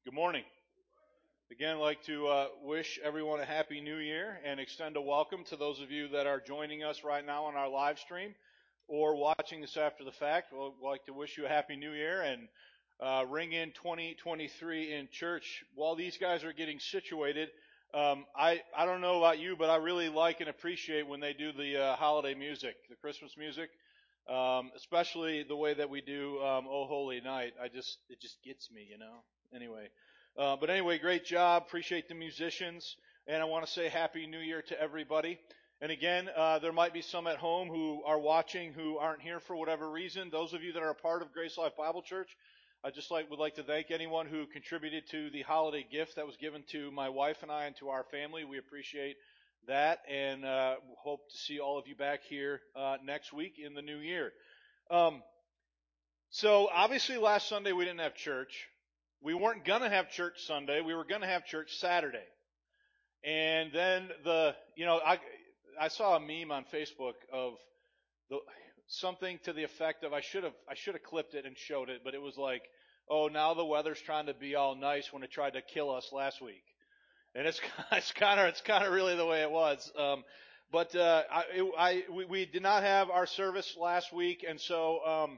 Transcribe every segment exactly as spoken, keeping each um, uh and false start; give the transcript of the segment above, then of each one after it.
Good morning. Again, I'd like to uh, wish everyone a happy new year and extend a welcome to those of you that are joining us right now on our live stream or watching this after the fact. We'd like to wish you a happy new year and uh, ring in twenty twenty-three in church. While these guys are getting situated, um, I, I don't know about you, but I really like and appreciate when they do the uh, holiday music, the Christmas music, um, especially the way that we do um, Oh Holy Night. I just It just gets me, you know. Anyway. Uh, but anyway, great job. Appreciate the musicians. And I want to say Happy New Year to everybody. And again, uh, there might be some at home who are watching who aren't here for whatever reason. Those of you that are a part of Grace Life Bible Church, I just like would like to thank anyone who contributed to the holiday gift that was given to my wife and I and to our family. We appreciate that, and uh, hope to see all of you back here uh, next week in the new year. Um, so obviously, last Sunday we didn't have church. We weren't going to have church Sunday. We were going to have church Saturday. And then the, you know, I, I saw a meme on Facebook of the, something to the effect of, I should have, I should have clipped it and showed it, but it was like, oh, now the weather's trying to be all nice when it tried to kill us last week. And it's, it's kind of, it's kind of really the way it was. Um, but, uh, I, it, I, we, we did not have our service last week. And so, um,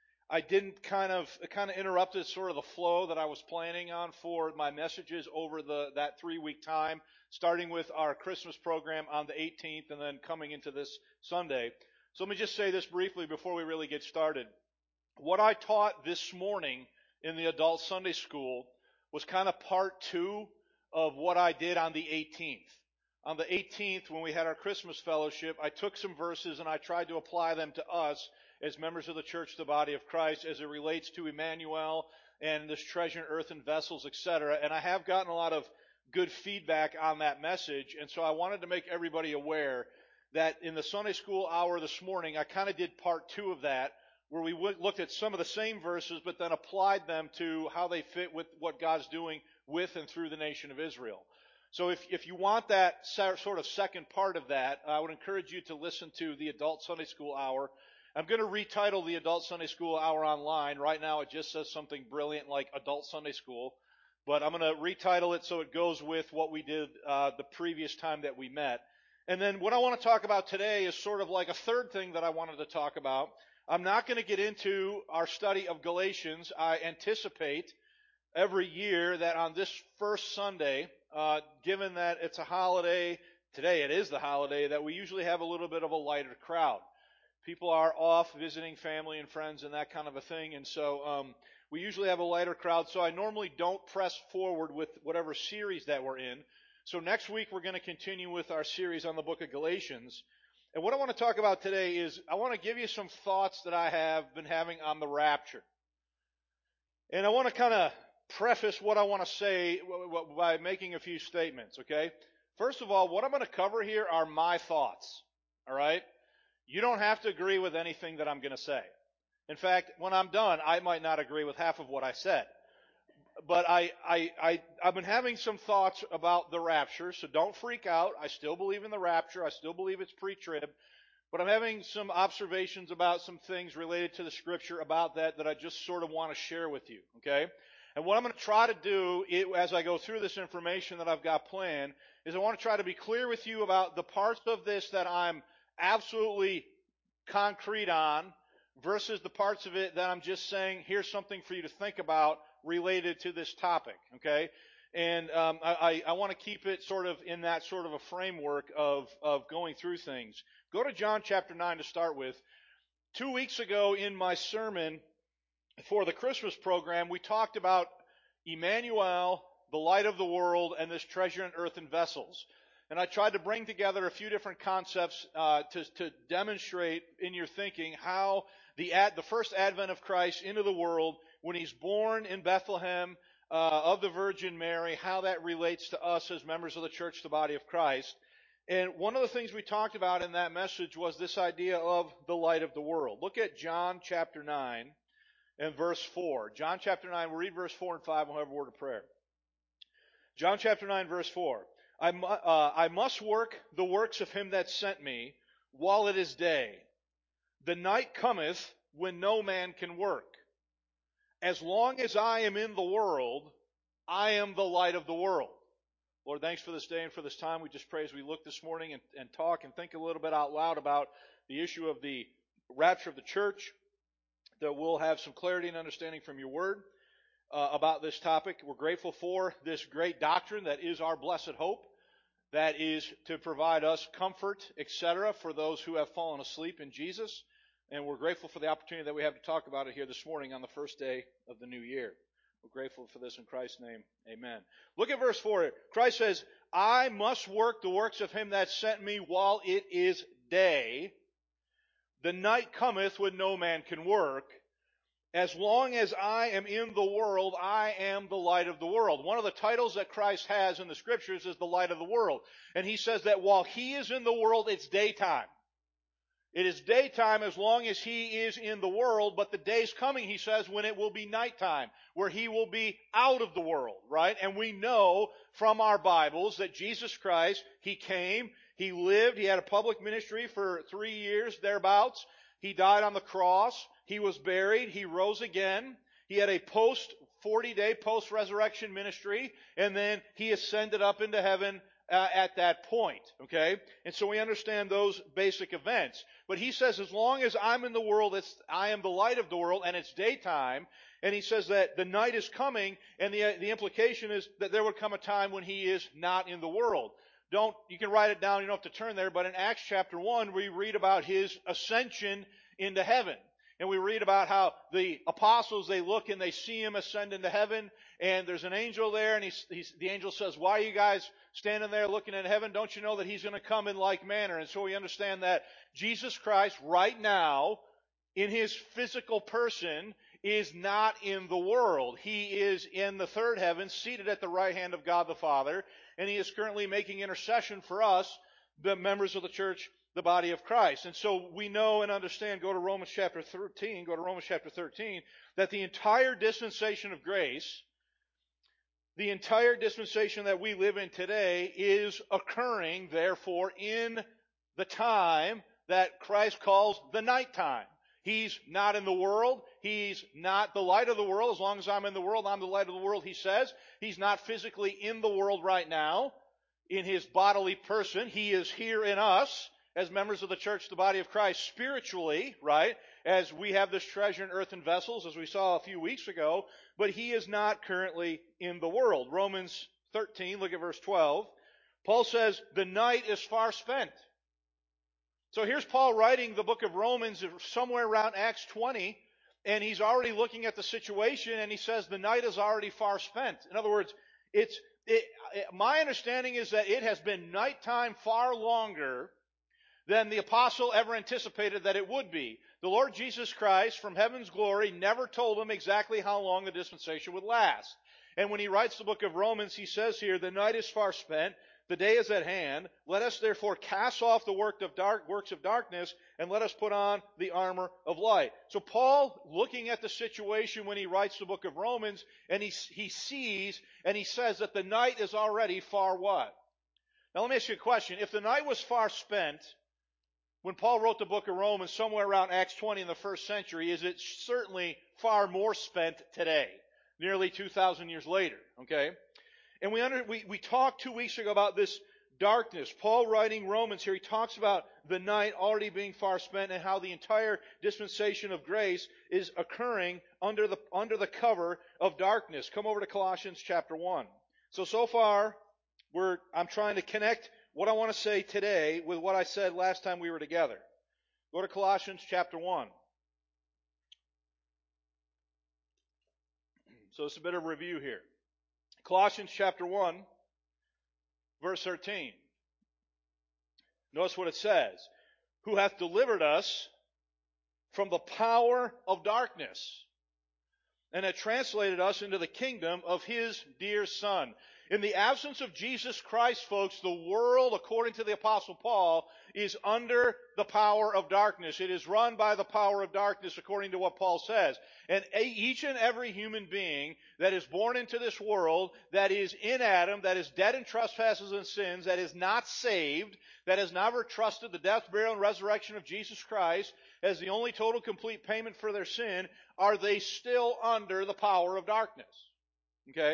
I didn't kind of, it kind of interrupted sort of the flow that I was planning on for my messages over the, that three week time, starting with our Christmas program on the eighteenth and then coming into this Sunday. So let me just say this briefly before we really get started. What I taught this morning in the adult Sunday school was kind of part two of what I did on the eighteenth. On the eighteenth, when we had our Christmas fellowship, I took some verses and I tried to apply them to us as members of the church, the body of Christ, as it relates to Emmanuel and this treasure in earthen vessels, et cetera. And I have gotten a lot of good feedback on that message. And so I wanted to make everybody aware that in the Sunday school hour this morning, I kind of did part two of that, where we looked at some of the same verses, but then applied them to how they fit with what God's doing with and through the nation of Israel. So if, if you want that sort of second part of that, I would encourage you to listen to the Adult Sunday School Hour. I'm going to retitle the Adult Sunday School Hour online. Right now it just says something brilliant like Adult Sunday School. But I'm going to retitle it so it goes with what we did uh, the previous time that we met. And then what I want to talk about today is sort of like a third thing that I wanted to talk about. I'm not going to get into our study of Galatians. I anticipate every year that on this first Sunday, uh, given that it's a holiday, today it is the holiday, that we usually have a little bit of a lighter crowd. People are off visiting family and friends and that kind of a thing, and so um, we usually have a lighter crowd, so I normally don't press forward with whatever series that we're in. So next week we're going to continue with our series on the book of Galatians. And what I want to talk about today is I want to give you some thoughts that I have been having on the rapture. And I want to kind of preface what I want to say by making a few statements, okay? First of all, what I'm going to cover here are my thoughts, all right? You don't have to agree with anything that I'm going to say. In fact, when I'm done, I might not agree with half of what I said. But I, I, I, I've been having some thoughts about the rapture, so don't freak out. I still believe in the rapture. I still believe it's pre-trib. But I'm having some observations about some things related to the Scripture about that that I just sort of want to share with you, okay? And what I'm going to try to do it, as I go through this information that I've got planned is I want to try to be clear with you about the parts of this that I'm absolutely concrete on versus the parts of it that I'm just saying, here's something for you to think about related to this topic, okay? And um, I, I want to keep it sort of in that sort of a framework of, of going through things. Go to John chapter nine to start with. Two weeks ago in my sermon for the Christmas program, we talked about Emmanuel, the light of the world, and this treasure in earthen vessels. And I tried to bring together a few different concepts uh, to, to demonstrate in your thinking how the ad, the first advent of Christ into the world, when he's born in Bethlehem uh, of the Virgin Mary, how that relates to us as members of the church, the body of Christ. And one of the things we talked about in that message was this idea of the light of the world. Look at John chapter nine and verse four. John chapter nine, we'll read verse four and five and we'll have a word of prayer. John chapter nine, verse four. I, uh, I must work the works of him that sent me while it is day. The night cometh when no man can work. As long as I am in the world, I am the light of the world. Lord, thanks for this day and for this time. We just pray as we look this morning and, and talk and think a little bit out loud about the issue of the rapture of the church, that we'll have some clarity and understanding from your word uh, about this topic. We're grateful for this great doctrine that is our blessed hope, that is to provide us comfort, et cetera, for those who have fallen asleep in Jesus. And we're grateful for the opportunity that we have to talk about it here this morning on the first day of the new year. We're grateful for this in Christ's name. Amen. Look at verse four. Christ says, I must work the works of him that sent me while it is day. The night cometh when no man can work. As long as I am in the world, I am the light of the world. One of the titles that Christ has in the Scriptures is the light of the world. And he says that while he is in the world, it's daytime. It is daytime as long as he is in the world, but the day's coming, he says, when it will be nighttime, where he will be out of the world, right? And we know from our Bibles that Jesus Christ, he came, he lived, he had a public ministry for three years, thereabouts. He died on the cross, he was buried, he rose again. He had a post, forty-day post-resurrection ministry, and then he ascended up into heaven Uh, at that point, okay? And so we understand those basic events. But he says, as long as I'm in the world, it's, I am the light of the world, and it's daytime. And he says that the night is coming, and the, the implication is that there would come a time when he is not in the world. Don't, you can write it down, you don't have to turn there, but in Acts chapter one, we read about his ascension into heaven. And we read about how the apostles, they look and they see him ascend into heaven, and there's an angel there, and he's, he's, the angel says, why are you guys standing there looking at heaven? Don't you know that he's going to come in like manner? And so we understand that Jesus Christ right now, in his physical person, is not in the world. He is in the third heaven, seated at the right hand of God the Father, and he is currently making intercession for us, the members of the church, the body of Christ. And so we know and understand, go to Romans chapter thirteen, go to Romans chapter thirteen, that the entire dispensation of grace, the entire dispensation that we live in today is occurring, therefore, in the time that Christ calls the nighttime. He's not in the world. He's not the light of the world. As long as I'm in the world, I'm the light of the world, he says. He's not physically in the world right now in his bodily person. He is here in us as members of the church, the body of Christ, spiritually, right? As we have this treasure in earthen vessels, as we saw a few weeks ago, but he is not currently in the world. Romans thirteen, look at verse twelve. Paul says, the night is far spent. So here's Paul writing the book of Romans somewhere around Acts twenty, and he's already looking at the situation, and he says the night is already far spent. In other words, it's it, it, my understanding is that it has been nighttime far longer than the apostle ever anticipated that it would be. The Lord Jesus Christ, from heaven's glory, never told him exactly how long the dispensation would last. And when he writes the book of Romans, he says here, the night is far spent, the day is at hand. Let us therefore cast off the work of dark, works of darkness, and let us put on the armor of light. So Paul, looking at the situation when he writes the book of Romans, and he, he sees, and he says that the night is already far what? Now let me ask you a question. If the night was far spent, when Paul wrote the book of Romans somewhere around Acts twenty in the first century, is it certainly far more spent today, nearly two thousand years later, okay? And we, under, we, we talked two weeks ago about this darkness. Paul writing Romans here, he talks about the night already being far spent and how the entire dispensation of grace is occurring under the, under the cover of darkness. Come over to Colossians chapter one. So, so far, we're, I'm trying to connect what I want to say today with what I said last time we were together. Go to Colossians chapter one. So it's a bit of review here. Colossians chapter one, verse thirteen. Notice what it says. Who hath delivered us from the power of darkness, and hath translated us into the kingdom of his dear Son. In the absence of Jesus Christ, folks, the world, according to the Apostle Paul, is under the power of darkness. It is run by the power of darkness, according to what Paul says. And each and every human being that is born into this world, that is in Adam, that is dead in trespasses and sins, that is not saved, that has never trusted the death, burial, and resurrection of Jesus Christ as the only total complete payment for their sin, are they still under the power of darkness? Okay?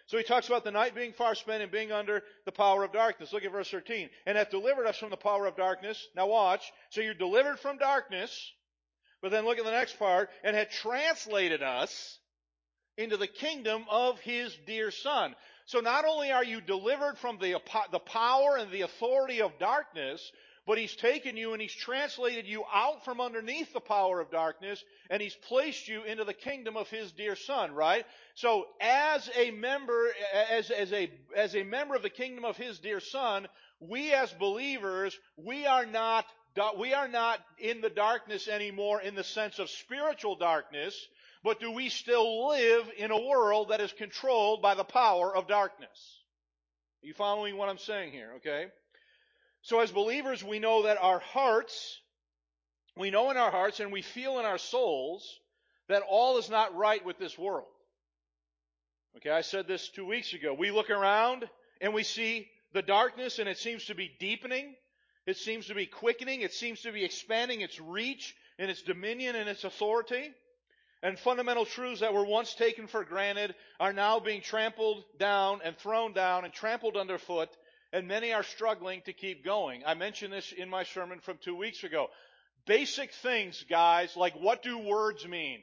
So he talks about the night being far spent and being under the power of darkness. Look at verse thirteen. And hath delivered us from the power of darkness. Now watch. So you're delivered from darkness. But then look at the next part. And had translated us into the kingdom of his dear Son. So not only are you delivered from the, the power and the authority of darkness, but he's taken you and he's translated you out from underneath the power of darkness, and he's placed you into the kingdom of his dear Son, right? So as a member, as, as a, as a member of the kingdom of his dear Son, we as believers, we are not, we are not in the darkness anymore in the sense of spiritual darkness, but do we still live in a world that is controlled by the power of darkness? Are you following what I'm saying here, okay? So as believers, we know that our hearts, we know in our hearts and we feel in our souls that all is not right with this world. Okay, I said this two weeks ago. We look around and we see the darkness and it seems to be deepening. It seems to be quickening. It seems to be expanding its reach and its dominion and its authority. And fundamental truths that were once taken for granted are now being trampled down and thrown down and trampled underfoot, and many are struggling to keep going. I mentioned this in my sermon from two weeks ago. Basic things, guys, like what do words mean?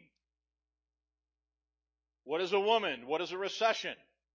What is a woman? What is a recession?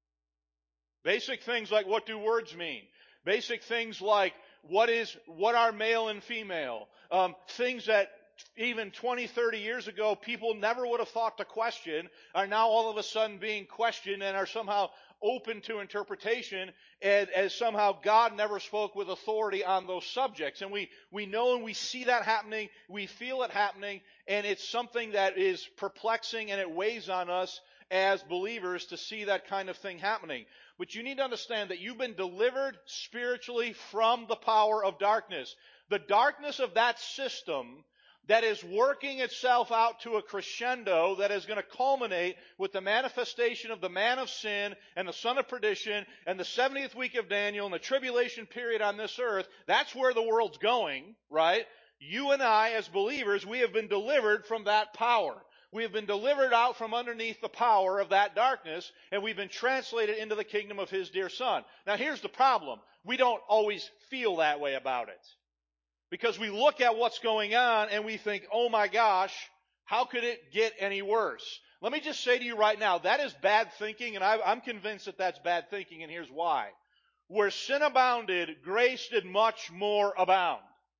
Basic things like what do words mean? Basic things like what is what are male and female? Um, things that even twenty, thirty years ago, people never would have thought to question, are now all of a sudden being questioned and are somehow open to interpretation, as, as somehow God never spoke with authority on those subjects. And we, we know and we see that happening, we feel it happening, and it's something that is perplexing and it weighs on us as believers to see that kind of thing happening. But you need to understand that you've been delivered spiritually from the power of darkness. The darkness of that system that is working itself out to a crescendo that is going to culminate with the manifestation of the man of sin and the son of perdition and the seventieth week of Daniel and the tribulation period on this earth. That's where the world's going, right? You and I, as believers, we have been delivered from that power. We have been delivered out from underneath the power of that darkness, and we've been translated into the kingdom of his dear Son. Now here's the problem. We don't always feel that way about it. Because we look at what's going on and we think, oh my gosh, how could it get any worse? Let me just say to you right now, that is bad thinking, and I, I'm convinced that that's bad thinking, and here's why. Where sin abounded, grace did much more abound.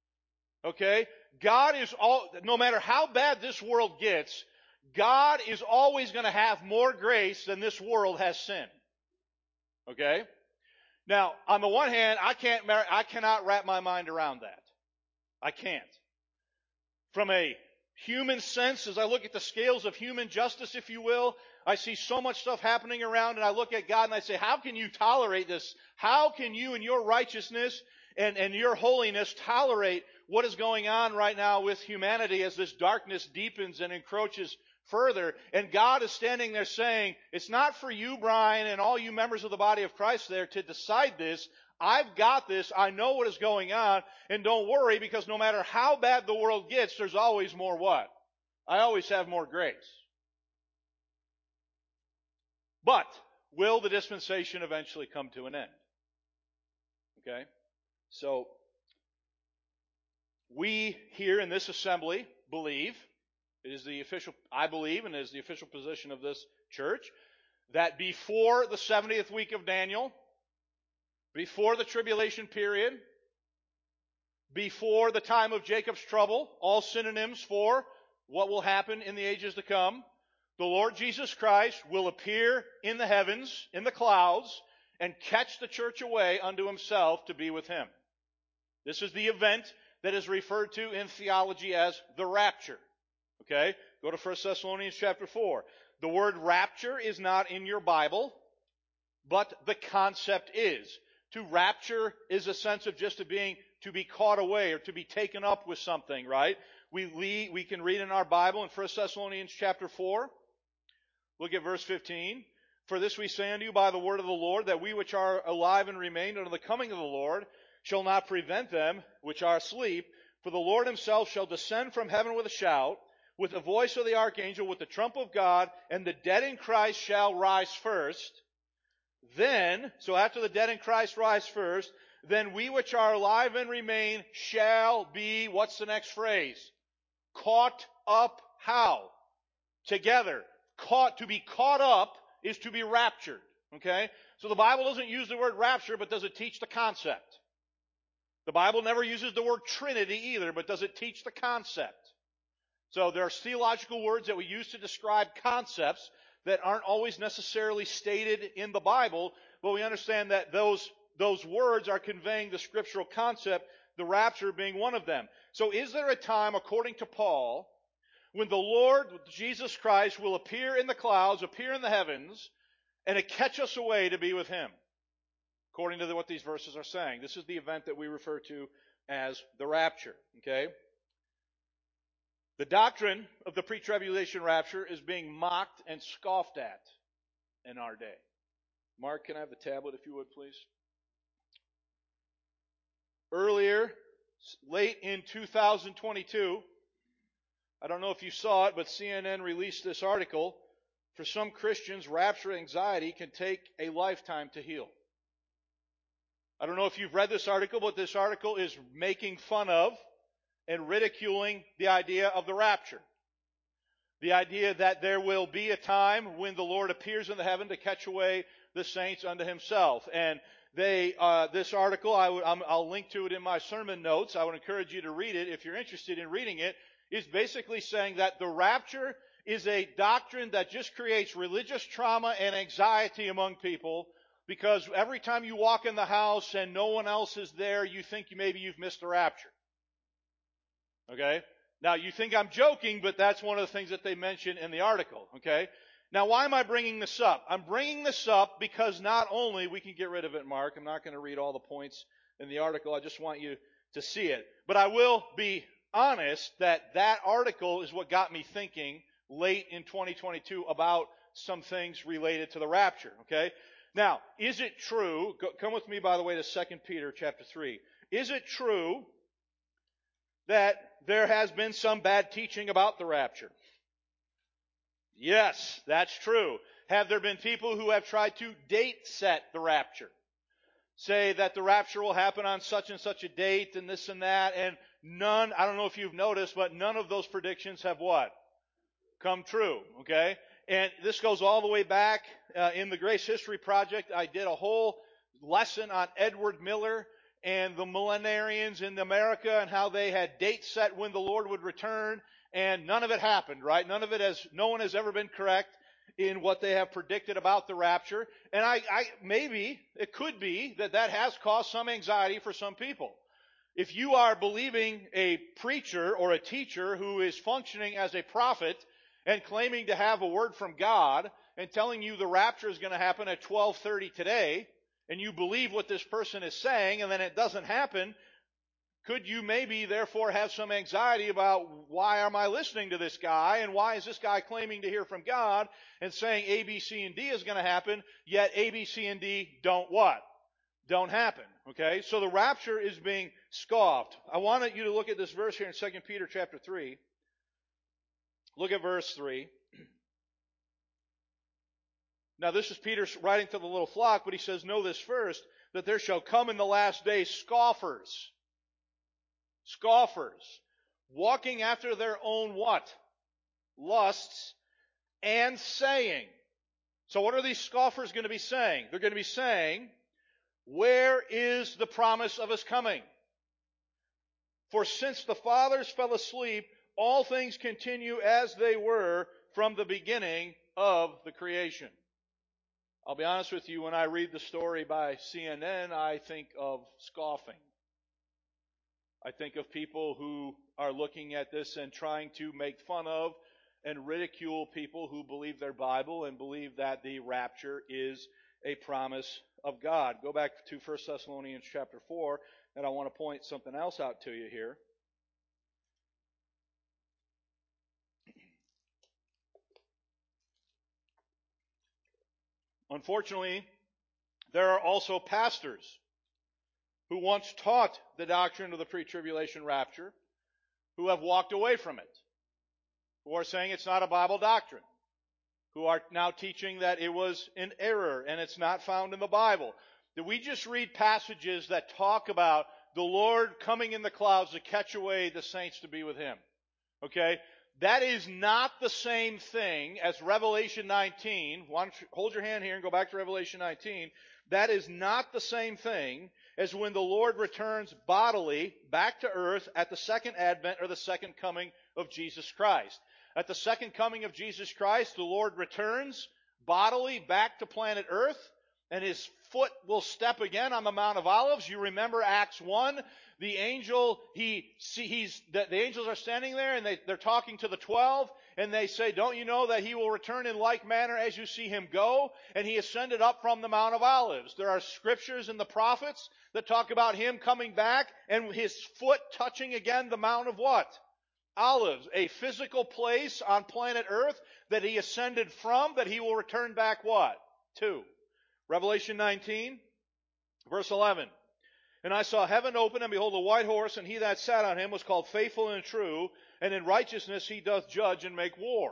Okay? God is all, no matter how bad this world gets, God is always going to have more grace than this world has sin. Okay? Now, on the one hand, I can't, I cannot wrap my mind around that. I can't. From a human sense, as I look at the scales of human justice, if you will, I see so much stuff happening around, and I look at God and I say, how can you tolerate this? How can you in your righteousness and, and your holiness tolerate what is going on right now with humanity as this darkness deepens and encroaches further? And God is standing there saying, it's not for you, Brian, and all you members of the body of Christ there to decide this. I've got this. I know what is going on. And don't worry, because no matter how bad the world gets, there's always more what? I always have more grace. But will the dispensation eventually come to an end? Okay? So, we here in this assembly believe, it is the official, I believe, and it is the official position of this church, that before the seventieth week of Daniel, before the tribulation period, before the time of Jacob's trouble, all synonyms for what will happen in the ages to come, the Lord Jesus Christ will appear in the heavens, in the clouds, and catch the church away unto himself to be with him. This is the event that is referred to in theology as the rapture. Okay? Go to First Thessalonians chapter four. The word rapture is not in your Bible, but the concept is. To rapture is a sense of just to being, to be caught away or to be taken up with something, right? We, we, we can read in our Bible in First Thessalonians chapter four. Look at verse fifteen. For this we say unto you by the word of the Lord, that we which are alive and remain unto the coming of the Lord shall not prevent them which are asleep. For the Lord himself shall descend from heaven with a shout, with the voice of the archangel, with the trump of God, and the dead in Christ shall rise first. then, so after the dead in Christ rise first, then we which are alive and remain shall be, what's the next phrase? Caught up how? Together. Caught, to be caught up is to be raptured. Okay? So the Bible doesn't use the word rapture, but does it teach the concept? The Bible never uses the word Trinity either, but does it teach the concept? So there are theological words that we use to describe concepts that aren't always necessarily stated in the Bible, but we understand that those, those words are conveying the scriptural concept, the rapture being one of them. So is there a time, according to Paul, when the Lord Jesus Christ will appear in the clouds, appear in the heavens, and to catch us away to be with Him? According to what these verses are saying. This is the event that we refer to as the rapture. Okay? The doctrine of the pre-tribulation rapture is being mocked and scoffed at in our day. Mark, can I have the tablet if you would, please? Earlier, late in two thousand twenty-two, I don't know if you saw it, but C N N released this article. For some Christians, rapture anxiety can take a lifetime to heal. I don't know if you've read this article, but this article is making fun of and ridiculing the idea of the rapture. The idea that there will be a time when the Lord appears in the heaven to catch away the saints unto Himself. And they, uh, this article, I would, I'm, I'll link to it in my sermon notes. I would encourage you to read it if you're interested in reading it. Is basically saying that the rapture is a doctrine that just creates religious trauma and anxiety among people, because every time you walk in the house and no one else is there, you think maybe you've missed the rapture. Okay? Now, you think I'm joking, but that's one of the things that they mention in the article. Okay? Now, why am I bringing this up? I'm bringing this up because not only, we can get rid of it, Mark. I'm not going to read all the points in the article. I just want you to see it. But I will be honest that that article is what got me thinking late in twenty twenty-two about some things related to the rapture. Okay? Now, is it true, go, come with me, by the way, to Second Peter chapter three. Is it true that there has been some bad teaching about the rapture? Yes, that's true. Have there been people who have tried to date set the rapture? Say that the rapture will happen on such and such a date and this and that, and none, I don't know if you've noticed, but none of those predictions have what? Come true, okay? And this goes all the way back uh, in the Grace History Project. I did a whole lesson on Edward Miller and the millenarians in America and how they had dates set when the Lord would return, and none of it happened, right? None of it has, no one has ever been correct in what they have predicted about the rapture. And I, I, maybe, it could be that that has caused some anxiety for some people. If you are believing a preacher or a teacher who is functioning as a prophet and claiming to have a word from God and telling you the rapture is going to happen at twelve thirty today, and you believe what this person is saying, and then it doesn't happen, could you maybe therefore have some anxiety about, why am I listening to this guy, and why is this guy claiming to hear from God and saying A, B, C, and D is going to happen, yet A, B, C, and D don't what? Don't happen. Okay? So the rapture is being scoffed. I wanted you to look at this verse here in Second Peter chapter three. Look at verse three. Now this is Peter writing to the little flock, but he says, know this first, that there shall come in the last days scoffers. Scoffers. Walking after their own what? Lusts, and saying. So what are these scoffers going to be saying? They're going to be saying, where is the promise of His coming? For since the fathers fell asleep, all things continue as they were from the beginning of the creation. I'll be honest with you, when I read the story by C N N, I think of scoffing. I think of people who are looking at this and trying to make fun of and ridicule people who believe their Bible and believe that the rapture is a promise of God. Go back to First Thessalonians chapter four, and I want to point something else out to you here. Unfortunately, there are also pastors who once taught the doctrine of the pre-tribulation rapture who have walked away from it, who are saying it's not a Bible doctrine, who are now teaching that it was an error and it's not found in the Bible. Did we just read passages that talk about the Lord coming in the clouds to catch away the saints to be with Him? Okay? That is not the same thing as Revelation nineteen. Why don't you hold your hand here and go back to Revelation nineteen. That is not the same thing as when the Lord returns bodily back to earth at the second advent or the second coming of Jesus Christ. At the second coming of Jesus Christ, the Lord returns bodily back to planet earth, and His foot will step again on the Mount of Olives. You remember Acts one. The angel, he, see, he's, the, the angels are standing there and they, they're talking to the twelve and they say, don't you know that He will return in like manner as you see Him go? And He ascended up from the Mount of Olives. There are scriptures in the prophets that talk about Him coming back and His foot touching again the Mount of what? Olives, a physical place on planet earth that He ascended from, that He will return back what? To. Revelation nineteen, verse eleven. And I saw heaven open, and behold, a white horse, and he that sat on him was called Faithful and True, and in righteousness he doth judge and make war.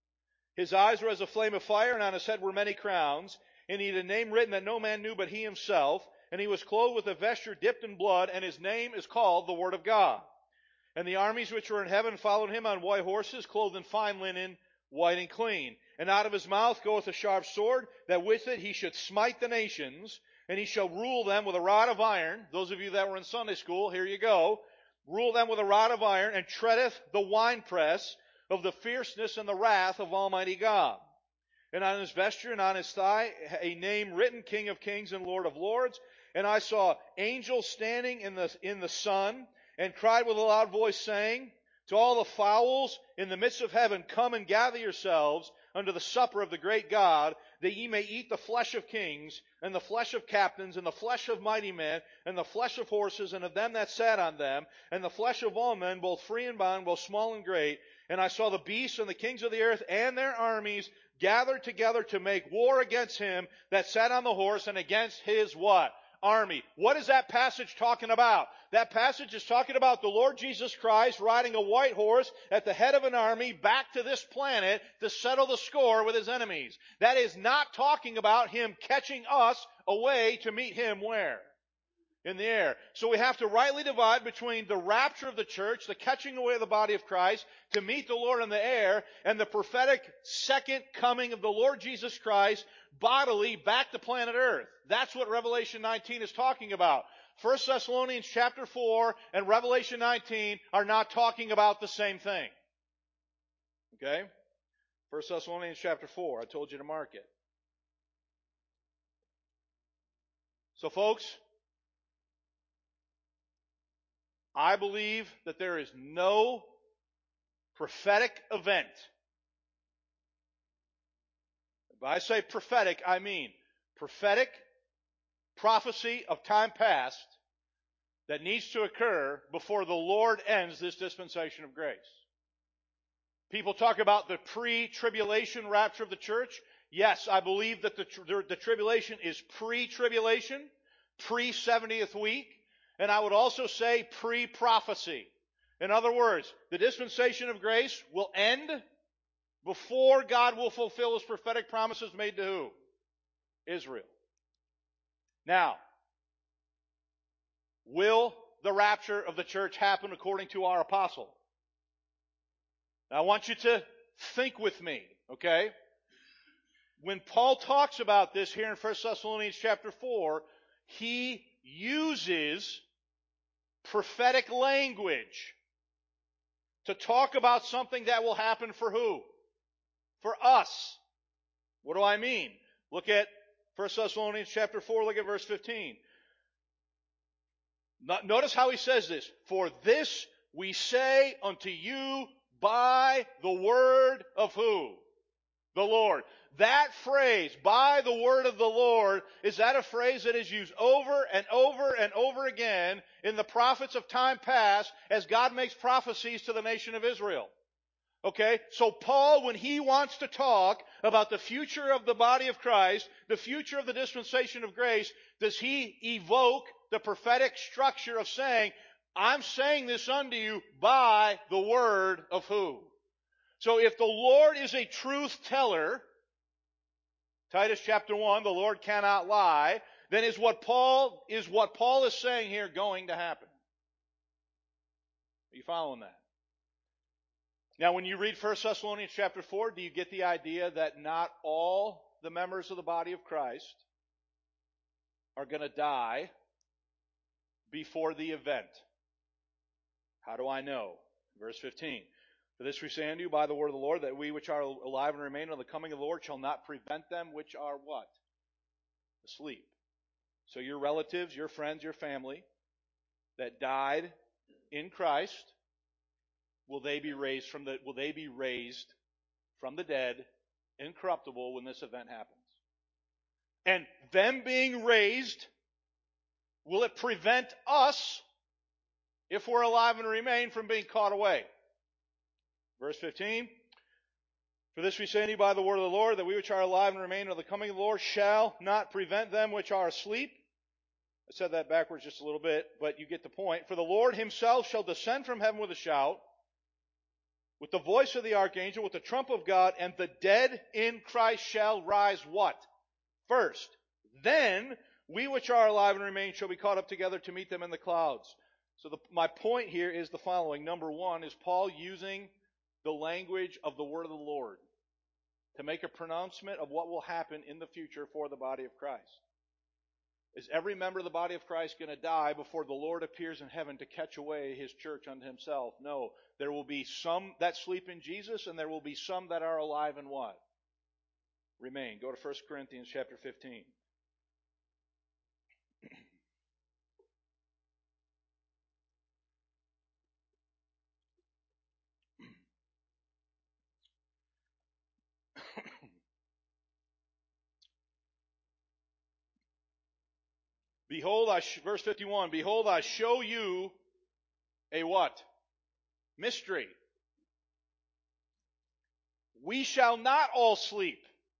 His eyes were as a flame of fire, and on his head were many crowns, and he had a name written that no man knew but he himself, and he was clothed with a vesture dipped in blood, and his name is called the Word of God. And the armies which were in heaven followed him on white horses, clothed in fine linen, white and clean. And out of his mouth goeth a sharp sword, that with it he should smite the nations, and he shall rule them with a rod of iron. Those of you that were in Sunday school, here you go. Rule them with a rod of iron, and treadeth the winepress of the fierceness and the wrath of Almighty God. And on his vesture and on his thigh a name written, King of Kings and Lord of Lords. And I saw angels standing in the, in the sun, and cried with a loud voice, saying, to all the fowls in the midst of heaven, come and gather yourselves unto the supper of the great God, that ye may eat the flesh of kings, and the flesh of captains, and the flesh of mighty men, and the flesh of horses, and of them that sat on them, and the flesh of all men, both free and bond, both small and great. And I saw the beasts and the kings of the earth and their armies gathered together to make war against him that sat on the horse, and against his what? Army. What is that passage talking about? That passage is talking about the Lord Jesus Christ riding a white horse at the head of an army back to this planet to settle the score with His enemies. That is not talking about Him catching us away to meet Him where? In the air. So we have to rightly divide between the rapture of the church, the catching away of the body of Christ to meet the Lord in the air, and the prophetic second coming of the Lord Jesus Christ bodily back to planet earth. That's what Revelation nineteen is talking about. First Thessalonians chapter four and Revelation nineteen are not talking about the same thing. Okay? First Thessalonians chapter four. I told you to mark it. So folks, I believe that there is no prophetic event. When I say prophetic, I mean prophetic prophecy of time past that needs to occur before the Lord ends this dispensation of grace. People talk about the pre-tribulation rapture of the church. Yes, I believe that the, the tribulation is pre-tribulation, pre-seventieth week, and I would also say pre-prophecy. In other words, the dispensation of grace will end before God will fulfill His prophetic promises made to who? Israel. Now, will the rapture of the church happen according to our apostle? Now, I want you to think with me, okay? When Paul talks about this here in First Thessalonians chapter four, he uses prophetic language to talk about something that will happen for who? For us. What do I mean? Look at First Thessalonians chapter four, look at verse fifteen. Notice how he says this. For this we say unto you by the word of who? The Lord. That phrase, by the word of the Lord, is that a phrase that is used over and over and over again in the prophets of time past as God makes prophecies to the nation of Israel. Okay? So Paul, when he wants to talk about the future of the body of Christ, the future of the dispensation of grace, does he evoke the prophetic structure of saying, I'm saying this unto you by the word of who? So if the Lord is a truth teller, Titus chapter one, the Lord cannot lie, then is what Paul is what Paul is saying here going to happen. Are you following that? Now, when you read First Thessalonians chapter four, do you get the idea that not all the members of the body of Christ are going to die before the event? How do I know? Verse fifteen. For this we say unto you by the word of the Lord, that we which are alive and remain until the coming of the Lord shall not prevent them which are what? Asleep. So your relatives, your friends, your family that died in Christ, will they be raised from the will they be raised from the dead, incorruptible, when this event happens? And them being raised, will it prevent us, if we're alive and remain, from being caught away? Verse fifteen, for this we say unto you by the word of the Lord, that we which are alive and remain until the coming of the Lord shall not prevent them which are asleep. I said that backwards just a little bit, but you get the point. For the Lord himself shall descend from heaven with a shout, with the voice of the archangel, with the trump of God, and the dead in Christ shall rise what? First. Then we which are alive and remain shall be caught up together to meet them in the clouds. So the, my point here is the following. Number one, is Paul using the language of the word of the Lord to make a pronouncement of what will happen in the future for the body of Christ. Is every member of the body of Christ going to die before the Lord appears in heaven to catch away his church unto himself? No. There will be some that sleep in Jesus, and there will be some that are alive and what? Remain. Go to First Corinthians chapter fifteen. Behold, I sh- verse fifty-one, behold, I show you a what? Mystery. We shall not all sleep.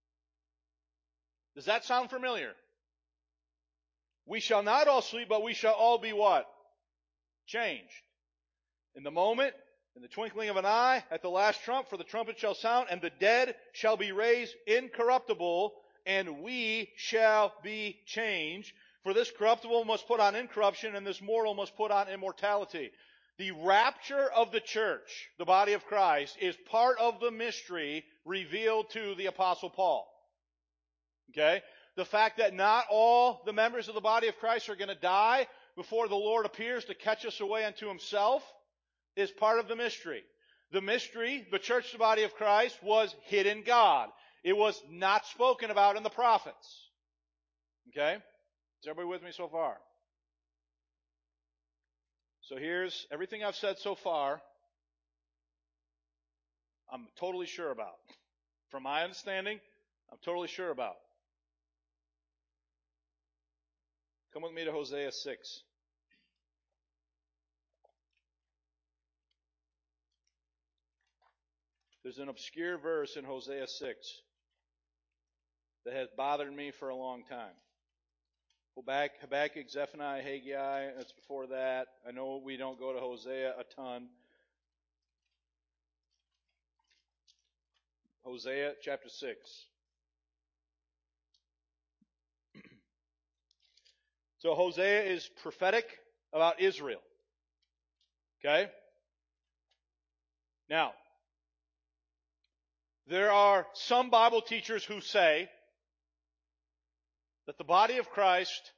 Does that sound familiar? We shall not all sleep, but we shall all be what? Changed. In the moment, in the twinkling of an eye, at the last trump, for the trumpet shall sound, and the dead shall be raised incorruptible, and we shall be changed. For this corruptible must put on incorruption, and this mortal must put on immortality. The rapture of the church, the body of Christ, is part of the mystery revealed to the Apostle Paul. Okay? The fact that not all the members of the body of Christ are going to die before the Lord appears to catch us away unto himself is part of the mystery. The mystery, the church, the body of Christ, was hid in God. It was not spoken about in the prophets. Okay? Is everybody with me so far? So here's everything I've said so far, I'm totally sure about. From my understanding, I'm totally sure about. Come with me to Hosea six. There's an obscure verse in Hosea six that has bothered me for a long time. Habakkuk, Habakkuk, Zephaniah, Haggai, that's before that. I know we don't go to Hosea a ton. Hosea chapter six. So Hosea is prophetic about Israel. Okay? Now, there are some Bible teachers who say that the body of Christ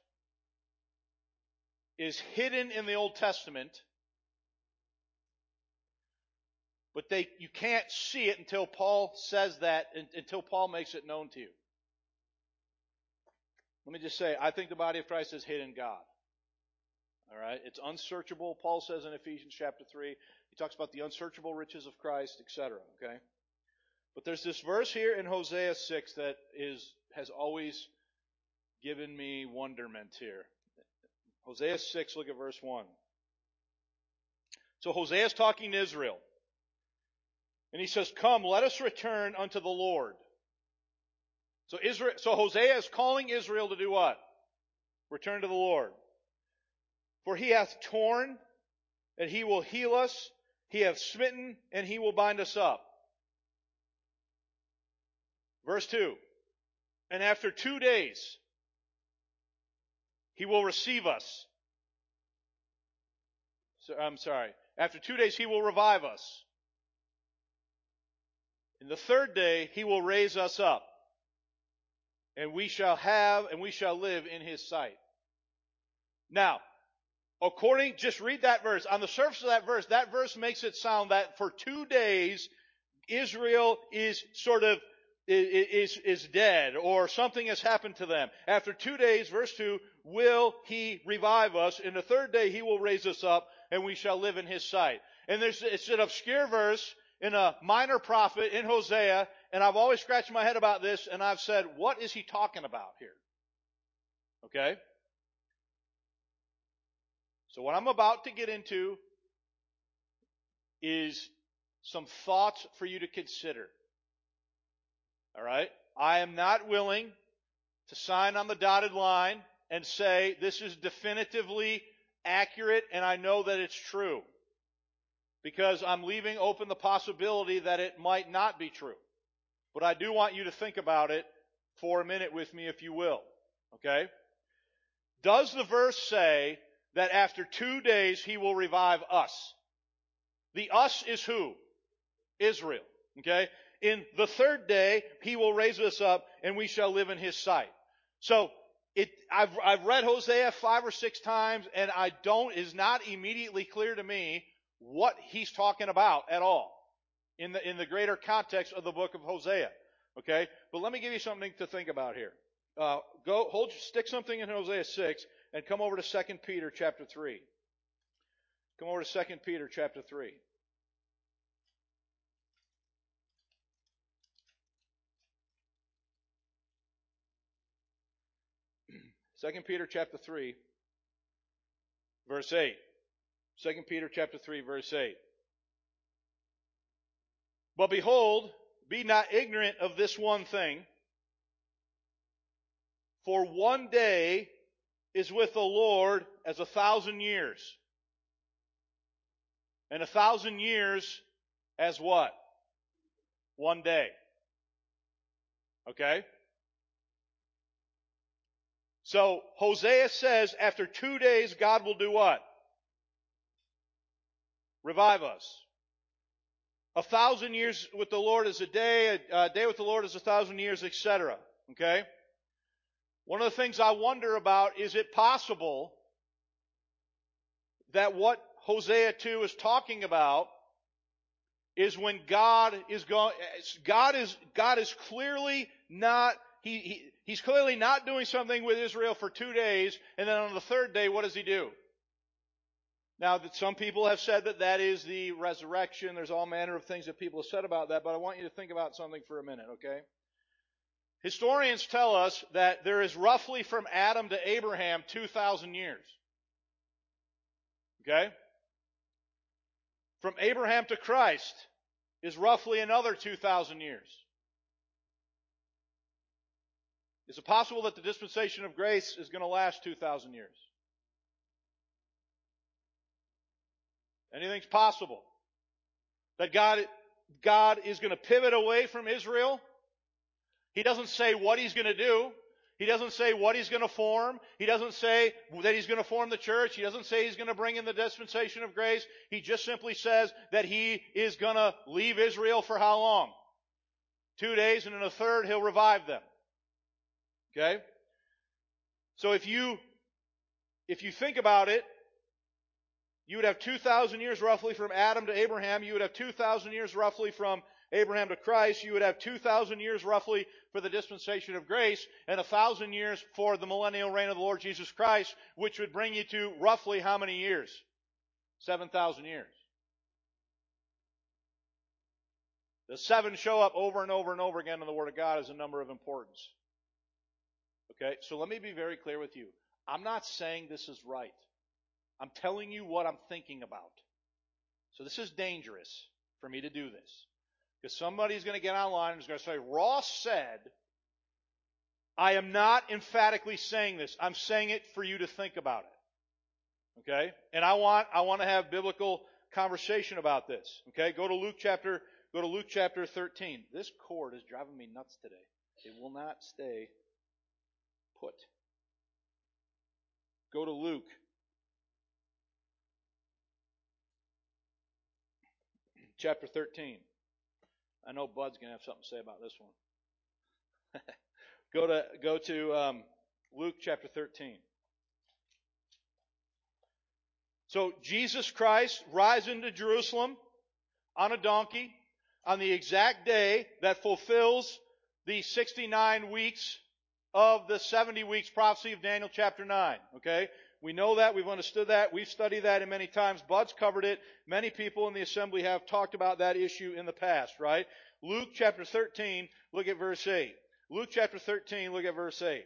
is hidden in the Old Testament, but they you can't see it until Paul says that, until Paul makes it known to you. Let me just say, I think the body of Christ is hidden in God. All right? It's unsearchable. Paul says in Ephesians chapter three, he talks about the unsearchable riches of Christ, et cetera. Okay? But there's this verse here in Hosea six that is has always given me wonderment here. Hosea six, look at verse one. So Hosea is talking to Israel. And he says, come, let us return unto the Lord. So Israel, so Hosea is calling Israel to do what? Return to the Lord. For he hath torn, and he will heal us. He hath smitten, and he will bind us up. Verse two. And after two days, He will receive us. So, I'm sorry. After two days, He will revive us. And the third day, He will raise us up. And we shall have, and we shall live in His sight. Now, according, just read that verse. On the surface of that verse, that verse makes it sound that for two days, Israel is sort of, is, is dead, or something has happened to them. After two days, verse two, will He revive us. And the third day, He will raise us up, and we shall live in His sight. And there's, it's an obscure verse in a minor prophet in Hosea, and I've always scratched my head about this, and I've said, what is he talking about here? Okay? So what I'm about to get into is some thoughts for you to consider. All right? I am not willing to sign on the dotted line and say this is definitively accurate and I know that it's true. Because I'm leaving open the possibility that it might not be true. But I do want you to think about it for a minute with me, if you will. Okay? Does the verse say that after two days He will revive us? The us is who? Israel. Okay? In the third day, He will raise us up and we shall live in His sight. So, it, I've, I've read Hosea five or six times and I don't, is not immediately clear to me what he's talking about at all in the, in the greater context of the book of Hosea. Okay? But let me give you something to think about here. Uh, go, hold, stick something in Hosea six and come over to Second Peter chapter three. Come over to Second Peter chapter three. Second Peter chapter three, verse eight. Second Peter chapter three, verse eight. But behold, be not ignorant of this one thing, for one day is with the Lord as a thousand years. And a thousand years as what? One day. Okay? So, Hosea says after two days God will do what? Revive us. A thousand years with the Lord is a day, a day with the Lord is a thousand years, et cetera. Okay? One of the things I wonder about, is it possible that what Hosea two is talking about is when God is going, God is, God is clearly not, he, he, he's clearly not doing something with Israel for two days, and then on the third day, what does He do? Now, that some people have said that that is the resurrection. There's all manner of things that people have said about that, but I want you to think about something for a minute, okay? Historians tell us that there is roughly from Adam to Abraham two thousand years. Okay? From Abraham to Christ is roughly another two thousand years. Is it possible that the dispensation of grace is going to last two thousand years? Anything's possible. That God, God is going to pivot away from Israel. He doesn't say what He's going to do. He doesn't say what He's going to form. He doesn't say that He's going to form the church. He doesn't say He's going to bring in the dispensation of grace. He just simply says that He is going to leave Israel for how long? Two days, and in a third He'll revive them. Okay? So if you, if you think about it, you would have two thousand years roughly from Adam to Abraham. You would have two thousand years roughly from Abraham to Christ. You would have two thousand years roughly for the dispensation of grace, and one thousand years for the millennial reign of the Lord Jesus Christ, which would bring you to roughly how many years? seven thousand years. The seven show up over and over and over again in the Word of God as a number of importance. Okay, so let me be very clear with you. I'm not saying this is right. I'm telling you what I'm thinking about. So this is dangerous for me to do this. Because somebody's going to get online and is going to say, Ross said, I am not emphatically saying this. I'm saying it for you to think about it. Okay? And I want, I want to have biblical conversation about this. Okay? Go to Luke chapter, go to Luke chapter thirteen. This cord is driving me nuts today. It will not stay put. Go to Luke. Chapter thirteen. I know Bud's going to have something to say about this one. go to go to um, Luke chapter thirteen. So Jesus Christ rides into Jerusalem on a donkey on the exact day that fulfills the sixty-nine weeks of the seventy weeks prophecy of Daniel chapter nine. Okay? We know that. We've understood that. We've studied that in many times. Bud's covered it. Many people in the assembly have talked about that issue in the past, right? Luke chapter thirteen, look at verse eight. Luke chapter thirteen, look at verse eight.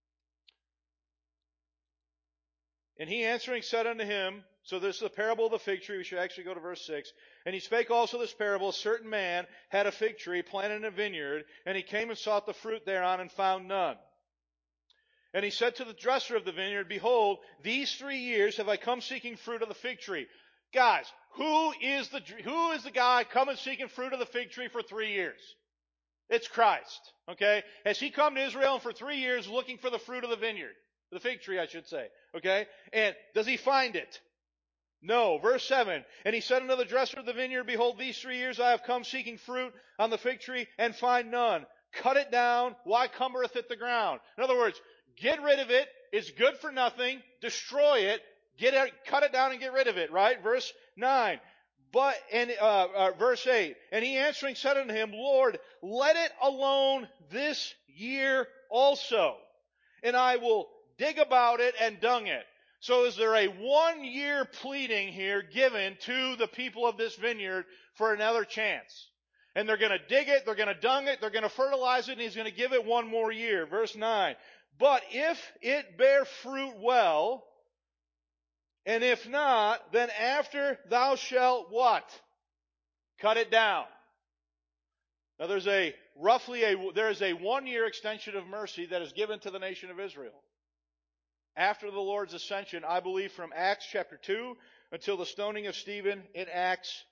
And he answering said unto him, so this is the parable of the fig tree. We should actually go to verse six. And he spake also this parable, a certain man had a fig tree planted in a vineyard, and he came and sought the fruit thereon and found none. And he said to the dresser of the vineyard, behold, these three years have I come seeking fruit of the fig tree. Guys, who is the, who is the guy coming seeking fruit of the fig tree for three years? It's Christ. Okay? Has he come to Israel for three years looking for the fruit of the vineyard? The fig tree, I should say. Okay? And does he find it? No. Verse seven. And he said unto the dresser of the vineyard, behold, these three years I have come seeking fruit on the fig tree and find none. Cut it down. Why cumbereth it the ground? In other words, get rid of it. It's good for nothing. Destroy it. Get it, cut it down and get rid of it, right? Verse nine. But, and, uh, uh, verse eight. And he answering said unto him, Lord, let it alone this year also, and I will dig about it and dung it. So is there a one year pleading here given to the people of this vineyard for another chance? And they're going to dig it, they're going to dung it, they're going to fertilize it, and he's going to give it one more year. Verse nine. But if it bear fruit well, and if not, then after thou shalt what? Cut it down. Now there's a, roughly a, there is a one year extension of mercy that is given to the nation of Israel. After the Lord's ascension, I believe from Acts chapter two until the stoning of Stephen in Acts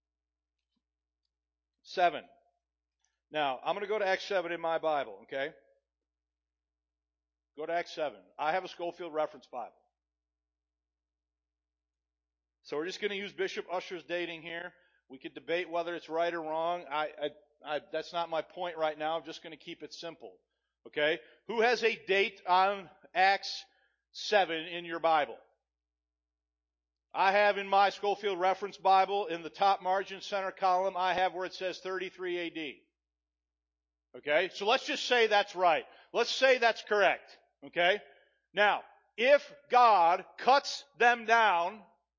seven. Now, I'm going to go to Acts seven in my Bible, okay? Go to Acts seven. I have a Schofield Reference Bible. So we're just going to use Bishop Ussher's dating here. We could debate whether it's right or wrong. I, I, I, that's not my point right now. I'm just going to keep it simple. Okay? Who has a date on Acts seven in your Bible? I have in my Schofield Reference Bible, in the top margin center column, I have where it says thirty-three A D. Okay? So let's just say that's right. Let's say that's correct. Okay? Now, if God cuts them down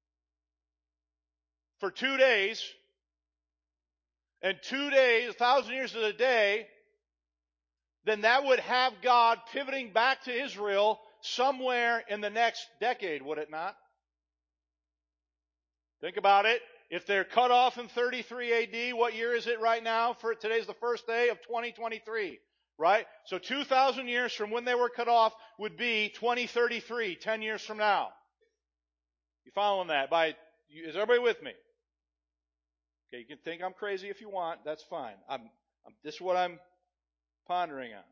for two days, and two days, a thousand years of a day, then that would have God pivoting back to Israel somewhere in the next decade, would it not? Think about it. If they're cut off in thirty-three A D, what year is it right now? For today's the first day of twenty twenty-three, right? So two thousand years from when they were cut off would be twenty thirty-three, ten years from now. You following that? By is everybody with me? Okay, you can think I'm crazy if you want. That's fine. I'm, I'm, this is what I'm pondering on.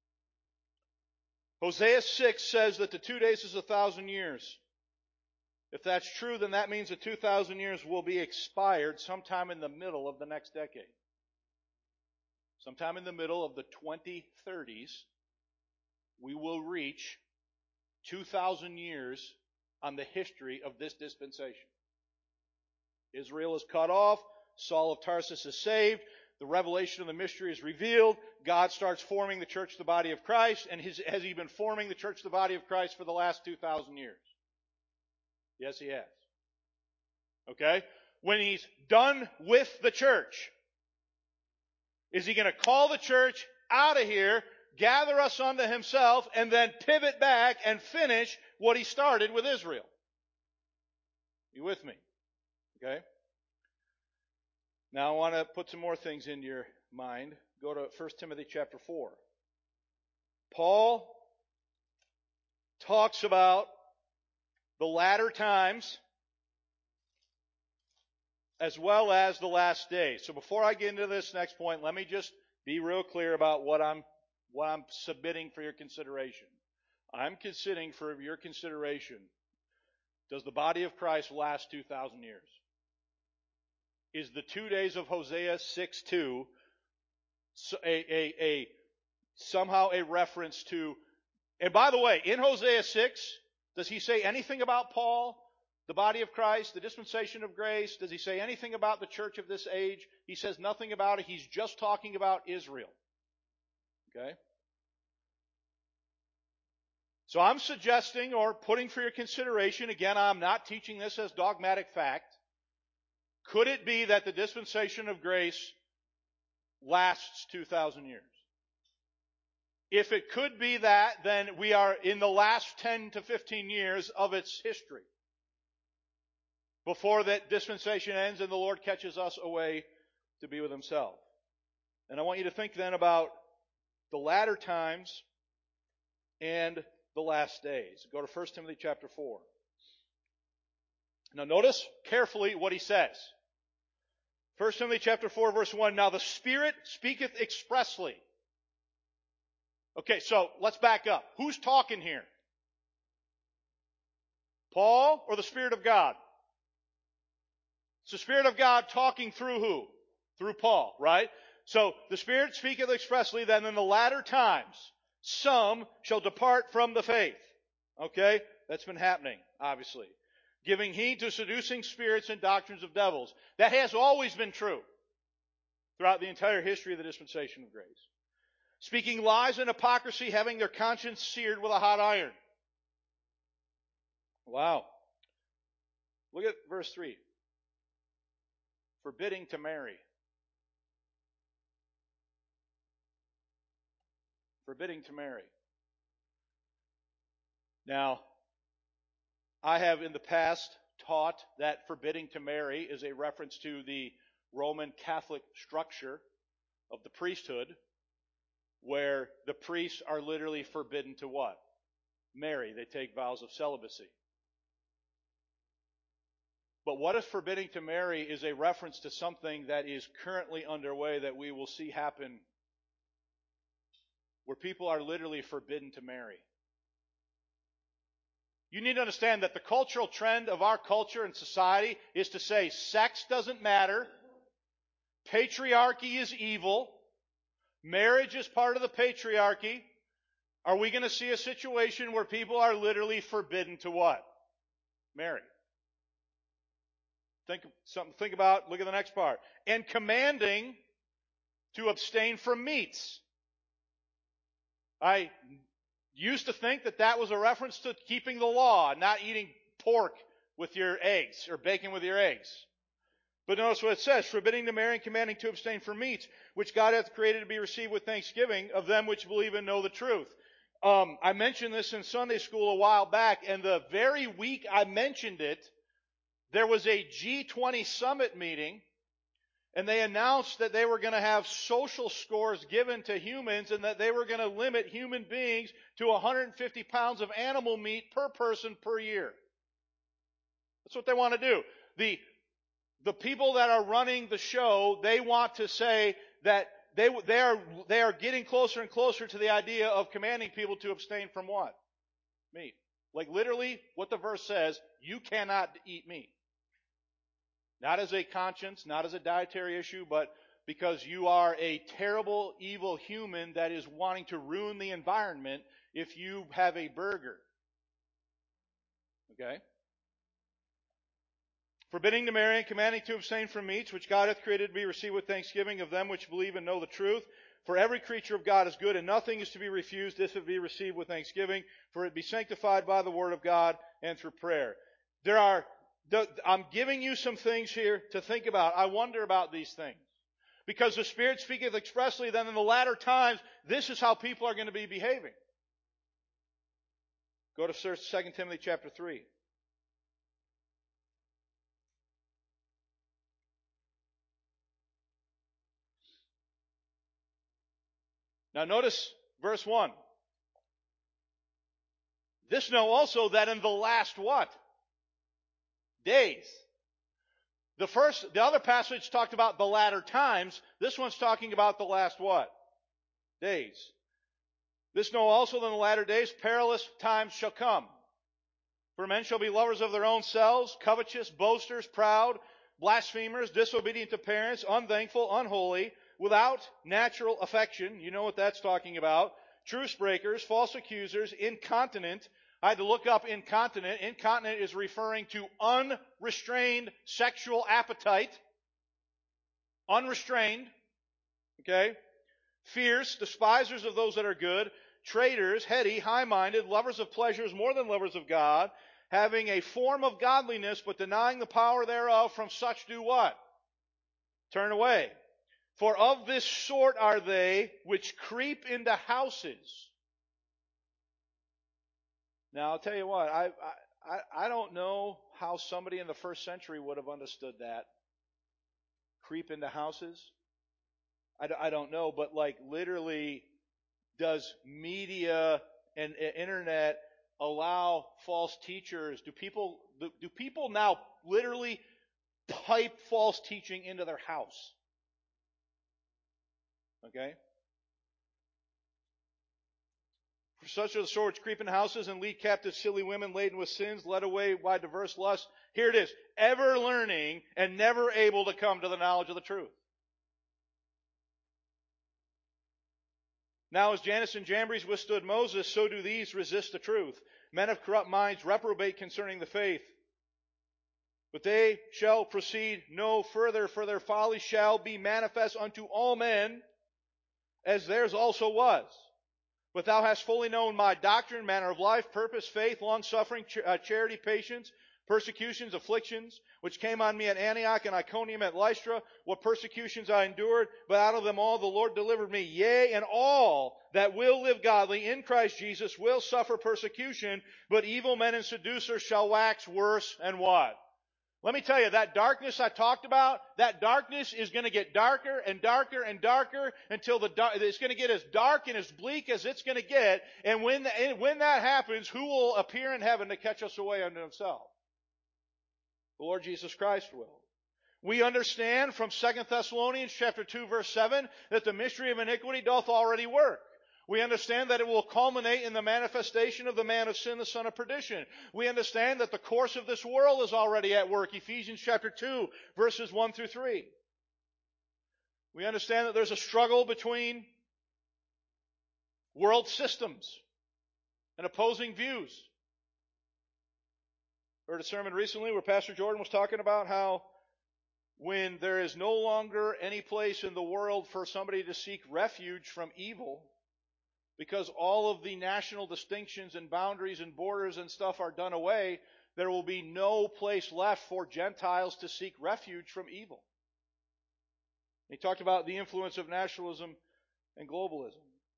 Hosea six says that the two days is a thousand years. If that's true, then that means the two thousand years will be expired sometime in the middle of the next decade. Sometime in the middle of the twenty thirties, we will reach two thousand years on the history of this dispensation. Israel is cut off. Saul of Tarsus is saved. The revelation of the mystery is revealed. God starts forming the church, the body of Christ. And his, has he been forming the church, the body of Christ for the last two thousand years? Yes, he has. Okay? When he's done with the church, is he going to call the church out of here, gather us unto himself, and then pivot back and finish what he started with Israel? You with me? Okay? Now I want to put some more things into your mind. Go to First Timothy chapter four. Paul talks about the latter times as well as the last days. So before I get into this next point, let me just be real clear about what I'm what I'm submitting for your consideration. I'm considering for your consideration, does the body of Christ last two thousand years? Is the two days of Hosea six two a, a, a, somehow a reference to, and by the way, in Hosea six, does he say anything about Paul, the body of Christ, the dispensation of grace? Does he say anything about the church of this age? He says nothing about it. He's just talking about Israel. Okay? So I'm suggesting or putting for your consideration, again, I'm not teaching this as dogmatic fact. Could it be that the dispensation of grace lasts two thousand years? If it could be that, then we are in the last ten to fifteen years of its history before that dispensation ends and the Lord catches us away to be with Himself. And I want you to think then about the latter times and the last days. Go to First Timothy chapter four. Now notice carefully what he says. First Timothy chapter four verse one, now the Spirit speaketh expressly. Okay, so let's back up. Who's talking here? Paul or the Spirit of God? It's the Spirit of God talking through who? Through Paul, right? So the Spirit speaketh expressly, then in the latter times, some shall depart from the faith. Okay? That's been happening, obviously. Giving heed to seducing spirits and doctrines of devils. That has always been true throughout the entire history of the dispensation of grace. Speaking lies and hypocrisy, having their conscience seared with a hot iron. Wow. Look at verse three. Forbidding to marry. Forbidding to marry. Now, I have in the past taught that forbidding to marry is a reference to the Roman Catholic structure of the priesthood, where the priests are literally forbidden to what? Marry. They take vows of celibacy. But what if forbidding to marry is a reference to something that is currently underway that we will see happen, where people are literally forbidden to marry? You need to understand that the cultural trend of our culture and society is to say sex doesn't matter, patriarchy is evil, marriage is part of the patriarchy. Are we going to see a situation where people are literally forbidden to what? Marry. Think, something to think about. Look at the next part. And commanding to abstain from meats. I used to think that that was a reference to keeping the law, not eating pork with your eggs or bacon with your eggs. But notice what it says, forbidding to marry and commanding to abstain from meats, which God hath created to be received with thanksgiving of them which believe and know the truth. Um, I mentioned this in Sunday school a while back, and the very week I mentioned it, there was a G twenty summit meeting, and they announced that they were going to have social scores given to humans and that they were going to limit human beings to one hundred fifty pounds of animal meat per person per year. That's what they want to do. The, the people that are running the show, they want to say that they, they, are, they are getting closer and closer to the idea of commanding people to abstain from what? Meat. Like literally what the verse says, you cannot eat meat. Not as a conscience, not as a dietary issue, but because you are a terrible, evil human that is wanting to ruin the environment if you have a burger. Okay? Forbidding to marry and commanding to abstain from meats, which God hath created to be received with thanksgiving of them which believe and know the truth. For every creature of God is good, and nothing is to be refused if it be received with thanksgiving, for it be sanctified by the word of God and through prayer. There are I'm giving you some things here to think about. I wonder about these things. Because the Spirit speaketh expressly, then in the latter times, this is how people are going to be behaving. Go to Second Timothy chapter three. Now notice verse one. This know also that in the last what? Days. The first, the other passage talked about the latter times. This one's talking about the last what? Days. This know also that in the latter days perilous times shall come. For men shall be lovers of their own selves, covetous, boasters, proud, blasphemers, disobedient to parents, unthankful, unholy, without natural affection. You know what that's talking about. Truce breakers, false accusers, incontinent. I had to look up incontinent. Incontinent is referring to unrestrained sexual appetite. Unrestrained. Okay? Fierce, despisers of those that are good, traitors, heady, high-minded, lovers of pleasures more than lovers of God, having a form of godliness, but denying the power thereof, from such do what? Turn away. For of this sort are they which creep into houses. Now, I'll tell you what, I, I, I don't know how somebody in the first century would have understood that. Creep into houses? I, I don't know, but like literally, does media and uh, internet allow false teachers? Do people do, do people now literally pipe false teaching into their house? Okay? For such are the swords creep in houses and lead captive silly women laden with sins, led away by diverse lusts. Here it is. Ever learning and never able to come to the knowledge of the truth. Now as Jannes and Jambres withstood Moses, so do these resist the truth. Men of corrupt minds reprobate concerning the faith. But they shall proceed no further, for their folly shall be manifest unto all men, as theirs also was. But thou hast fully known my doctrine, manner of life, purpose, faith, long-suffering, ch- uh, charity, patience, persecutions, afflictions, which came on me at Antioch and Iconium at Lystra, what persecutions I endured, but out of them all the Lord delivered me. Yea, and all that will live godly in Christ Jesus will suffer persecution, but evil men and seducers shall wax worse and what? Let me tell you, that darkness I talked about, that darkness is going to get darker and darker and darker until the dar- it's going to get as dark and as bleak as it's going to get. And when, the, and when that happens, who will appear in heaven to catch us away unto himself? The Lord Jesus Christ will. We understand from Second Thessalonians chapter two verse seven that the mystery of iniquity doth already work. We understand that it will culminate in the manifestation of the man of sin, the son of perdition. We understand that the course of this world is already at work. Ephesians chapter two, verses one through three. We understand that there's a struggle between world systems and opposing views. Heard a sermon recently where Pastor Jordan was talking about how when there is no longer any place in the world for somebody to seek refuge from evil, because all of the national distinctions and boundaries and borders and stuff are done away, there will be no place left for Gentiles to seek refuge from evil. He talked about the influence of nationalism and globalism.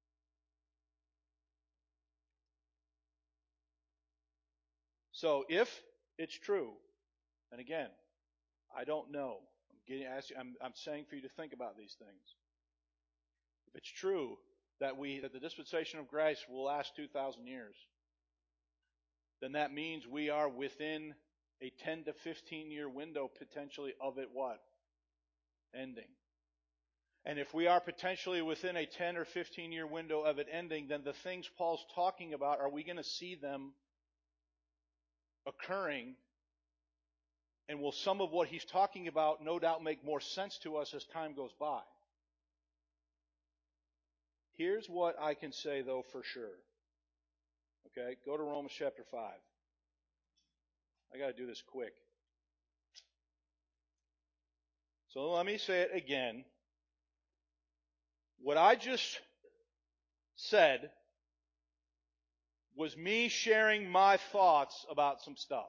So if it's true, and again, I don't know. I'm getting asking, I'm, I'm saying for you to think about these things. If it's true that we that the dispensation of grace will last two thousand years, then that means we are within a ten to fifteen year window potentially of it what? Ending. And if we are potentially within a ten or fifteen year window of it ending, then the things Paul's talking about, are we going to see them occurring? And will some of what he's talking about no doubt make more sense to us as time goes by? Here's what I can say, though, for sure. Okay, go to Romans chapter five. I got to do this quick. So let me say it again. What I just said was me sharing my thoughts about some stuff.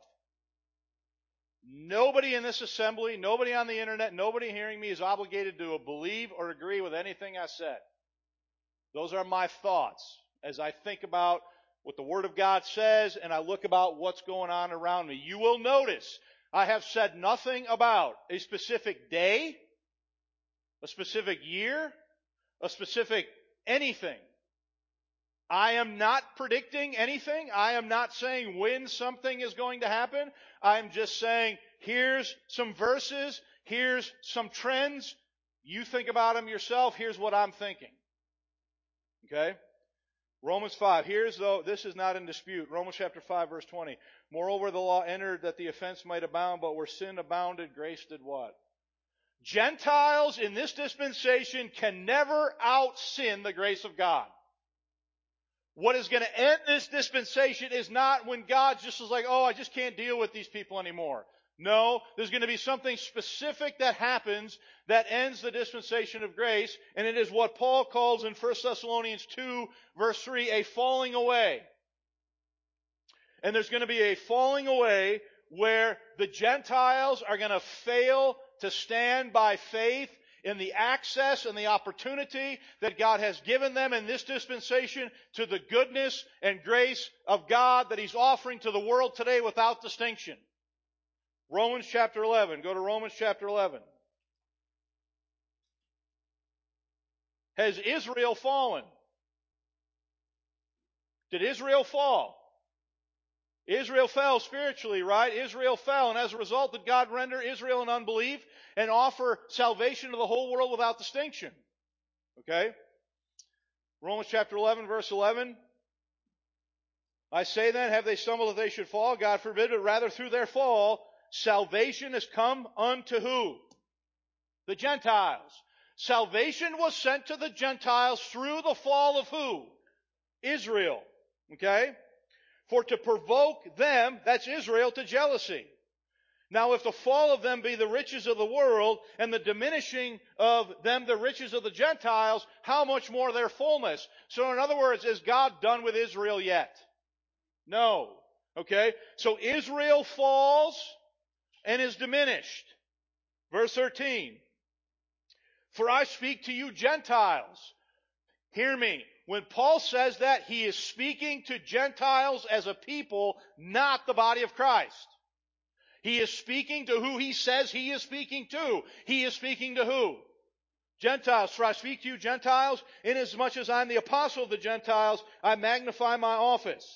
Nobody in this assembly, nobody on the internet, nobody hearing me is obligated to believe or agree with anything I said. Those are my thoughts as I think about what the Word of God says and I look about what's going on around me. You will notice I have said nothing about a specific day, a specific year, a specific anything. I am not predicting anything. I am not saying when something is going to happen. I'm just saying, here's some verses, here's some trends. You think about them yourself. Here's what I'm thinking. Okay? Romans five. Here's though, this is not in dispute. Romans chapter five, verse twenty. Moreover, the law entered that the offense might abound, but where sin abounded, grace did what? Gentiles in this dispensation can never out-sin the grace of God. What is going to end this dispensation is not when God just is like, oh, I just can't deal with these people anymore. No, there's going to be something specific that happens that ends the dispensation of grace, and it is what Paul calls in First Thessalonians two, verse three, a falling away. And there's going to be a falling away where the Gentiles are going to fail to stand by faith in the access and the opportunity that God has given them in this dispensation to the goodness and grace of God that He's offering to the world today without distinction. Romans chapter eleven. Go to Romans chapter eleven. Has Israel fallen? Did Israel fall? Israel fell spiritually, right? Israel fell, and as a result, did God render Israel in unbelief and offer salvation to the whole world without distinction? Okay? Romans chapter eleven, verse eleven. I say then, have they stumbled that they should fall? God forbid, but rather through their fall, salvation has come unto who? The Gentiles. Salvation was sent to the Gentiles through the fall of who? Israel. Okay? For to provoke them, that's Israel, to jealousy. Now if the fall of them be the riches of the world, and the diminishing of them the riches of the Gentiles, how much more their fullness? So in other words, is God done with Israel yet? No. Okay? So Israel falls and is diminished. Verse thirteen. For I speak to you Gentiles. Hear me. When Paul says that, he is speaking to Gentiles as a people, not the body of Christ. He is speaking to who he says he is speaking to. He is speaking to who? Gentiles. For I speak to you Gentiles, inasmuch as I am the apostle of the Gentiles, I magnify my office.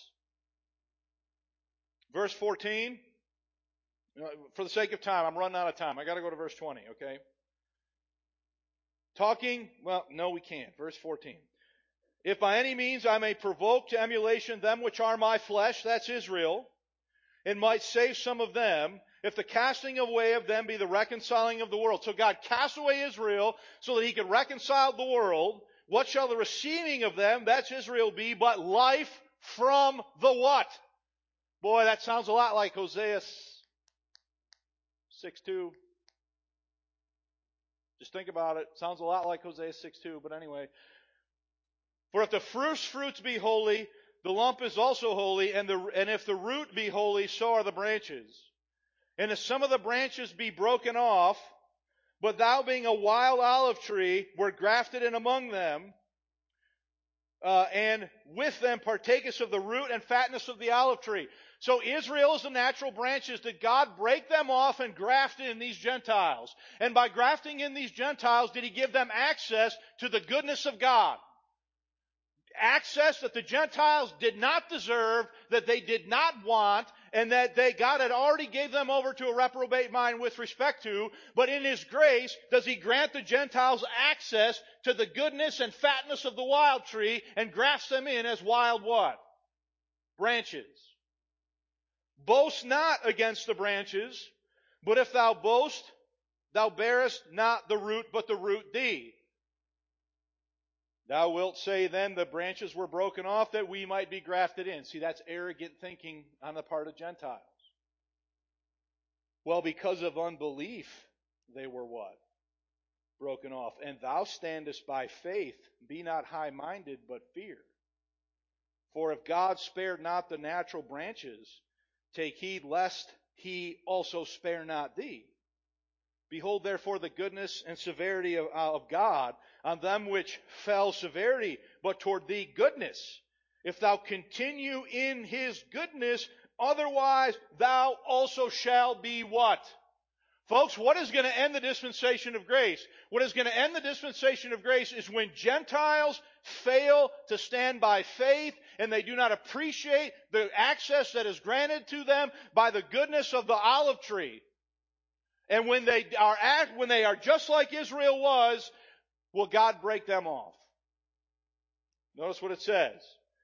Verse fourteen. For the sake of time, I'm running out of time. I got to go to verse twenty, okay? Talking, well, no we can't. Verse fourteen. If by any means I may provoke to emulation them which are my flesh, that's Israel, and might save some of them, if the casting away of them be the reconciling of the world. So God cast away Israel so that He could reconcile the world. What shall the receiving of them, that's Israel, be but life from the what? Boy, that sounds a lot like Hosea six two. Just think about it. Sounds a lot like Hosea six two, but anyway. For if the first fruits be holy, the lump is also holy, and, the, and if the root be holy, so are the branches. And if some of the branches be broken off, but thou being a wild olive tree, were grafted in among them, uh, and with them partakest of the root and fatness of the olive tree. So Israel is the natural branches. Did God break them off and graft in these Gentiles? And by grafting in these Gentiles, did He give them access to the goodness of God? Access that the Gentiles did not deserve, that they did not want, and that they, God had already gave them over to a reprobate mind with respect to. But in His grace, does He grant the Gentiles access to the goodness and fatness of the wild tree and grafts them in as wild what? Branches. Boast not against the branches, but if thou boast, thou bearest not the root, but the root thee. Thou wilt say then the branches were broken off that we might be grafted in. See, that's arrogant thinking on the part of Gentiles. Well, because of unbelief, they were what? Broken off. And thou standest by faith, be not high-minded, but fear. For if God spared not the natural branches, take heed lest He also spare not thee. Behold therefore the goodness and severity of, uh, of God on them which fell severity, but toward thee goodness. If thou continue in His goodness, otherwise thou also shalt be what? Folks, what is going to end the dispensation of grace? What is going to end the dispensation of grace is when Gentiles fail to stand by faith and they do not appreciate the access that is granted to them by the goodness of the olive tree. And when they are act, when they are just like Israel was, will God break them off? Notice what it says.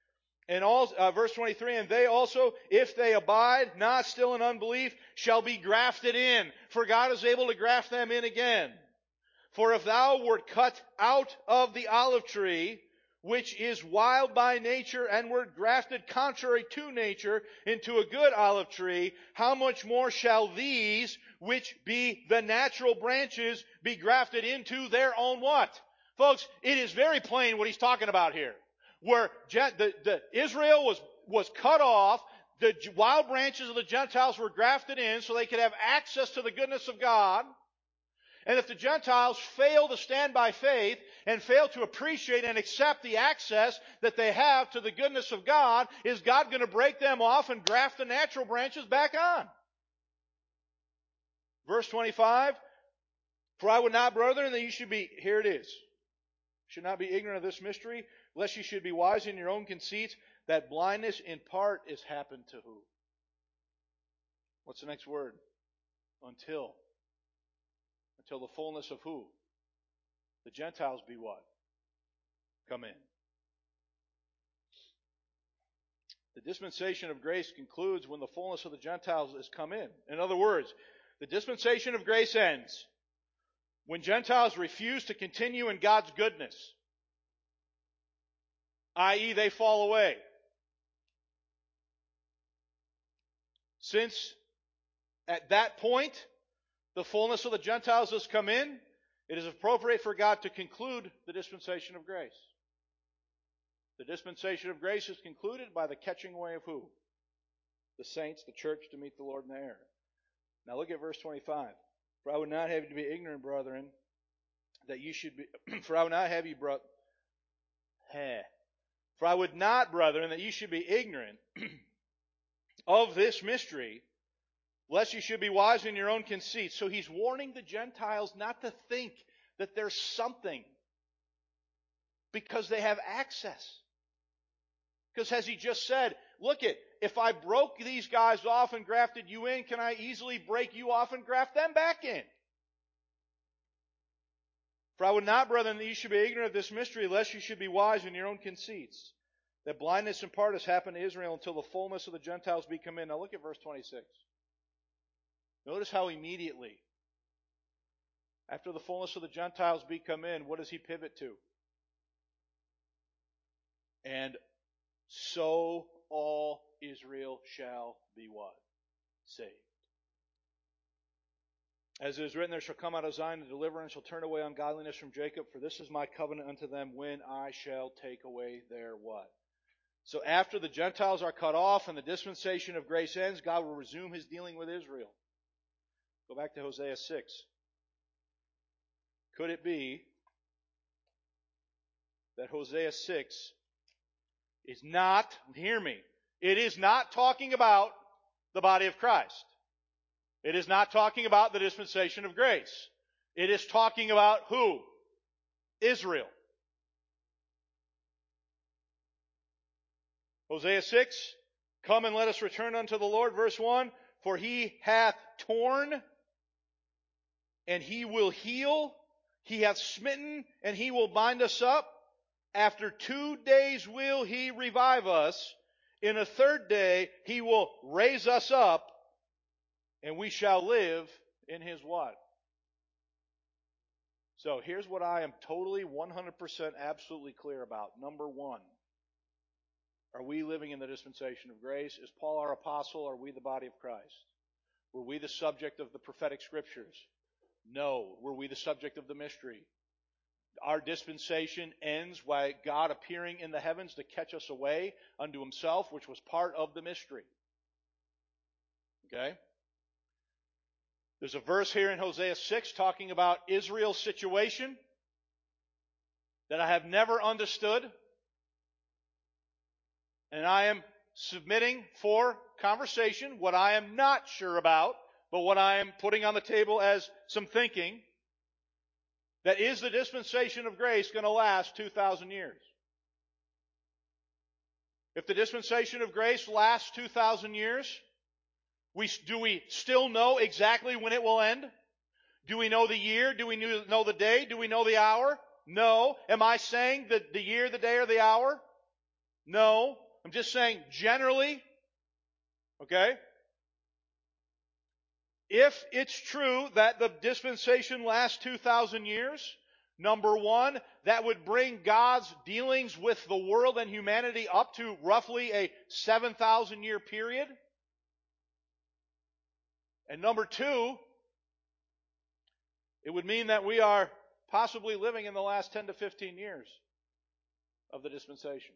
And all, uh, verse twenty-three, and they also, if they abide not still in unbelief, shall be grafted in, for God is able to graft them in again. For if thou wert cut out of the olive tree, which is wild by nature, and wert grafted contrary to nature into a good olive tree, how much more shall these, which be the natural branches, be grafted into their own what? Folks, it is very plain what he's talking about here. Where the, the Israel was, was cut off, the wild branches of the Gentiles were grafted in so they could have access to the goodness of God. And if the Gentiles fail to stand by faith and fail to appreciate and accept the access that they have to the goodness of God, is God going to break them off and graft the natural branches back on? Verse twenty-five, for I would not, brethren, that you should be, here it is, should not be ignorant of this mystery, lest you should be wise in your own conceits, that blindness in part is happened to who? What's the next word? Until. Until the fullness of who? The Gentiles be what? Come in. The dispensation of grace concludes when the fullness of the Gentiles is come in. In other words, the dispensation of grace ends when Gentiles refuse to continue in God's goodness, that is they fall away. Since at that point the fullness of the Gentiles has come in, it is appropriate for God to conclude the dispensation of grace. The dispensation of grace is concluded by the catching away of who? The saints, the church, to meet the Lord in the air. Now look at verse twenty-five. For I would not have you to be ignorant, brethren, that you should be, for I would not have you, bro, heh. For I would not, brethren, that you should be ignorant of this mystery, lest you should be wise in your own conceit. So he's warning the Gentiles not to think that there's something because they have access. Because as he just said, look it, if I broke these guys off and grafted you in, can I easily break you off and graft them back in? For I would not, brethren, that you should be ignorant of this mystery, lest you should be wise in your own conceits. That blindness in part has happened to Israel until the fullness of the Gentiles be come in. Now look at verse twenty-six. Notice how immediately, after the fullness of the Gentiles be come in, what does he pivot to? And so all Israel shall be what? Saved. As it is written, there shall come out of Zion a deliverer, and shall turn away ungodliness from Jacob, for this is my covenant unto them when I shall take away their what? So after the Gentiles are cut off and the dispensation of grace ends, God will resume his dealing with Israel. Go back to Hosea six. Could it be that Hosea six is not, hear me, it is not talking about the body of Christ. It is not talking about the dispensation of grace. It is talking about who? Israel. Hosea six, come and let us return unto the Lord, verse one, for he hath torn and he will heal, he hath smitten and he will bind us up. After two days will he revive us. In a third day he will raise us up, and we shall live in his what? So here's what I am totally one hundred percent absolutely clear about. Number one, are we living in the dispensation of grace? Is Paul our apostle? Are we the body of Christ? Were we the subject of the prophetic scriptures? No. Were we the subject of the mystery? Our dispensation ends by God appearing in the heavens to catch us away unto himself, which was part of the mystery. Okay? There's a verse here in Hosea six talking about Israel's situation that I have never understood. And I am submitting for conversation what I am not sure about, but what I am putting on the table as some thinking. That is the dispensation of grace going to last two thousand years? If the dispensation of grace lasts two thousand years, we, do we still know exactly when it will end? Do we know the year? Do we know the day? Do we know the hour? No. Am I saying that the year, the day, or the hour? No. I'm just saying generally, okay? If it's true that the dispensation lasts two thousand years, number one, that would bring God's dealings with the world and humanity up to roughly a seven thousand year period. And number two, it would mean that we are possibly living in the last ten to fifteen years of the dispensation.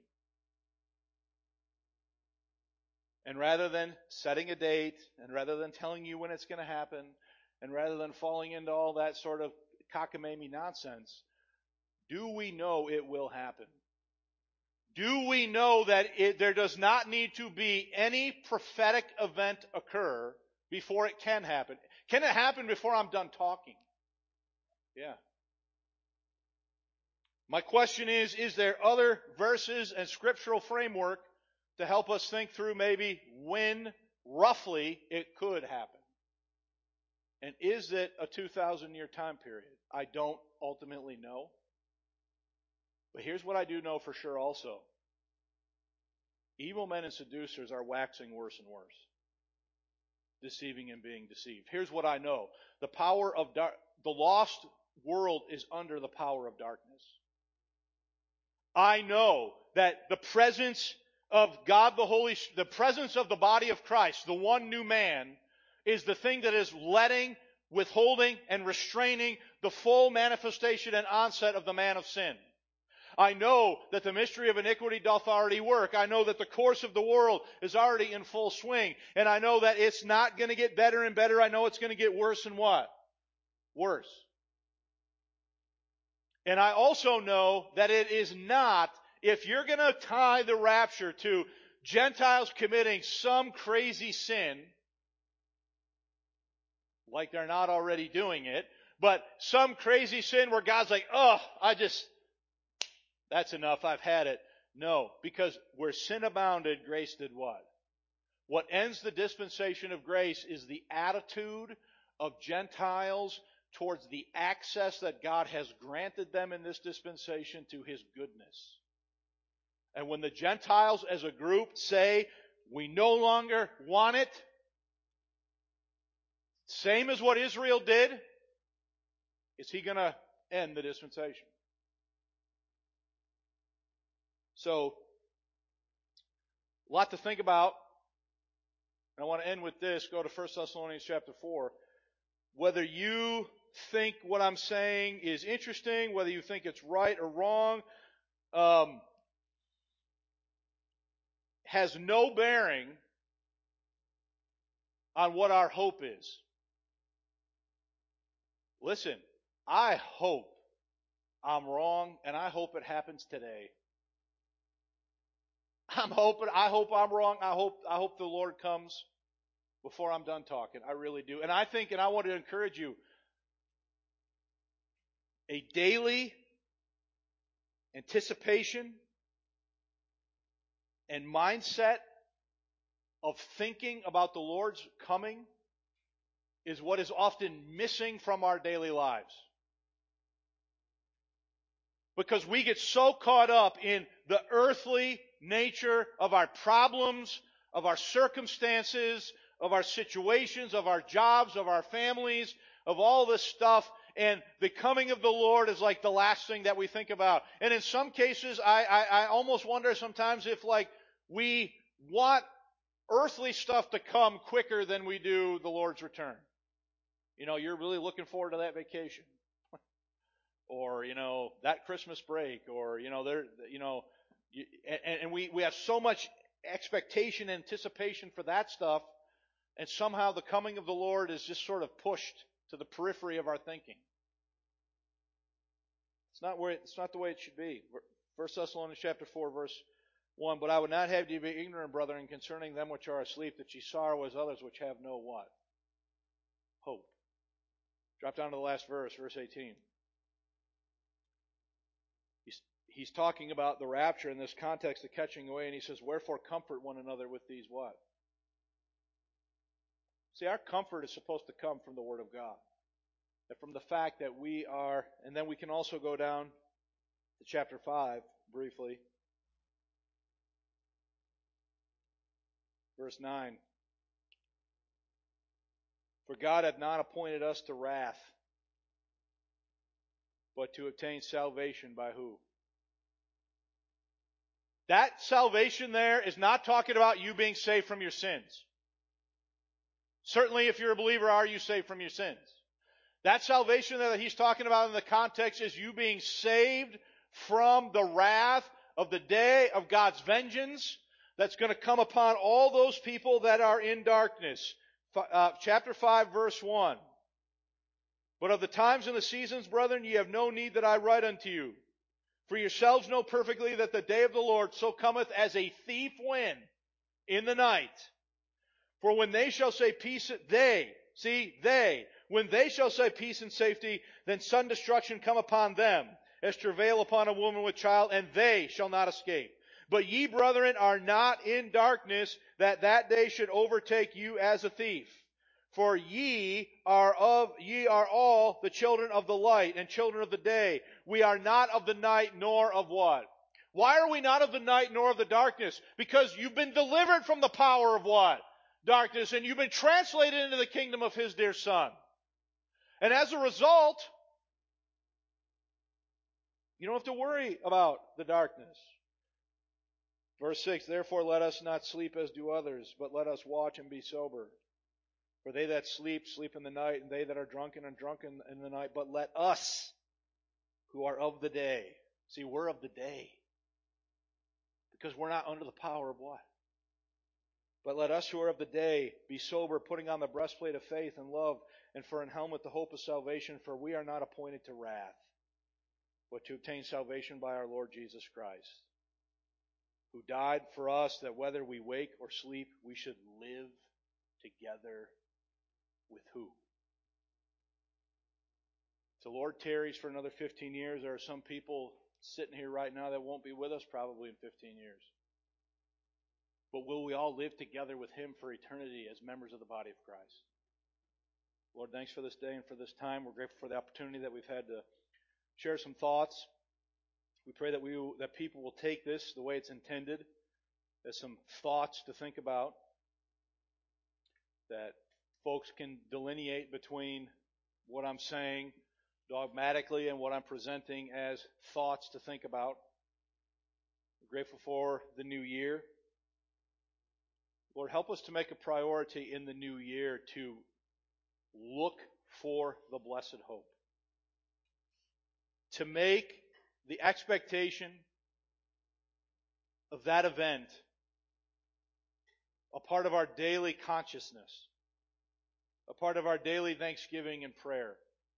And rather than setting a date, and rather than telling you when it's going to happen, and rather than falling into all that sort of cockamamie nonsense, do we know it will happen? Do we know that it, there does not need to be any prophetic event occur before it can happen? Can it happen before I'm done talking? Yeah. My question is, is there other verses and scriptural framework to help us think through maybe when, roughly, it could happen? And is it a two thousand year time period? I don't ultimately know. But here's what I do know for sure also. Evil men and seducers are waxing worse and worse, deceiving and being deceived. Here's what I know. The power of dar- the lost world is under the power of darkness. I know that the presence of God the Holy, the presence of the body of Christ, the one new man, is the thing that is letting, withholding, and restraining the full manifestation and onset of the man of sin. I know that the mystery of iniquity doth already work. I know that the course of the world is already in full swing. And I know that it's not going to get better and better. I know it's going to get worse and what? Worse. And I also know that it is not, if you're going to tie the rapture to Gentiles committing some crazy sin, like they're not already doing it, but some crazy sin where God's like, oh, I just, that's enough, I've had it. No, because where sin abounded, grace did what? What ends the dispensation of grace is the attitude of Gentiles towards the access that God has granted them in this dispensation to His goodness. And when the Gentiles as a group say, we no longer want it, same as what Israel did, is He going to end the dispensation? So, a lot to think about. And I want to end with this. Go to First Thessalonians chapter four. Whether you think what I'm saying is interesting, whether you think it's right or wrong, um, has no bearing on what our hope is. Listen, I hope I'm wrong, and I hope it happens today. I'm hoping, I hope I'm wrong. I hope, I hope the Lord comes before I'm done talking. I really do. And I think, and I want to encourage you, a daily anticipation and mindset of thinking about the Lord's coming is what is often missing from our daily lives. Because we get so caught up in the earthly nature of our problems, of our circumstances, of our situations, of our jobs, of our families, of all this stuff. And the coming of the Lord is like the last thing that we think about. And in some cases, I, I, I almost wonder sometimes if like we want earthly stuff to come quicker than we do the Lord's return. You know, you're really looking forward to that vacation. Or, you know, that Christmas break, or, you know, there, you know, you, and, and we, we have so much expectation and anticipation for that stuff, and somehow the coming of the Lord is just sort of pushed to the periphery of our thinking. It's not where it, it's not the way it should be. First Thessalonians chapter four, verse one. But I would not have you be ignorant, brethren, concerning them which are asleep, that ye sorrow as others which have no what? Hope. Drop down to the last verse, verse eighteen. He's, he's talking about the rapture in this context, the catching away, and he says, wherefore comfort one another with these what? See, our comfort is supposed to come from the Word of God. And from the fact that we are, and then we can also go down to chapter five, briefly. Verse nine. For God hath not appointed us to wrath, but to obtain salvation by who? That salvation there is not talking about you being saved from your sins. Certainly, if you're a believer, are you saved from your sins? That salvation that he's talking about in the context is you being saved from the wrath of the day of God's vengeance that's going to come upon all those people that are in darkness. Uh, chapter five, verse one. But of the times and the seasons, brethren, ye have no need that I write unto you. For yourselves know perfectly that the day of the Lord so cometh as a thief when? In the night. For when they shall say peace, they, see, they, when they shall say peace and safety, then sudden destruction come upon them, as travail upon a woman with child, and they shall not escape. But ye, brethren, are not in darkness, that that day should overtake you as a thief. For ye are of, ye are all the children of the light and children of the day. We are not of the night, nor of what? Why are we not of the night, nor of the darkness? Because you've been delivered from the power of what? Darkness, and you've been translated into the kingdom of His dear Son. And as a result, you don't have to worry about the darkness. Verse six, therefore let us not sleep as do others, but let us watch and be sober. For they that sleep, sleep in the night, and they that are drunken, are drunken in the night. But let us, who are of the day, see, we're of the day. Because we're not under the power of what? But let us who are of the day be sober, putting on the breastplate of faith and love, and for an helmet the hope of salvation. For we are not appointed to wrath, but to obtain salvation by our Lord Jesus Christ, who died for us, that whether we wake or sleep, we should live together with who? If the Lord tarries for another fifteen years, there are some people sitting here right now that won't be with us probably in fifteen years. But will we all live together with Him for eternity as members of the body of Christ? Lord, thanks for this day and for this time. We're grateful for the opportunity that we've had to share some thoughts. We pray that we that people will take this the way it's intended, as some thoughts to think about, that folks can delineate between what I'm saying dogmatically and what I'm presenting as thoughts to think about. We're grateful for the new year. Lord, help us to make a priority in the new year to look for the blessed hope. To make the expectation of that event a part of our daily consciousness, a part of our daily thanksgiving and prayer.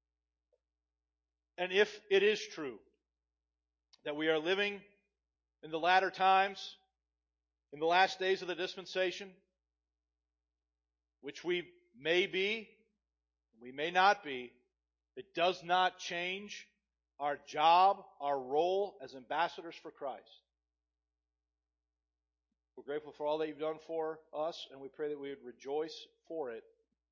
And if it is true that we are living in the latter times, in the last days of the dispensation, which we may be, we may not be, it does not change our job, our role as ambassadors for Christ. We're grateful for all that you've done for us, and we pray that we would rejoice for it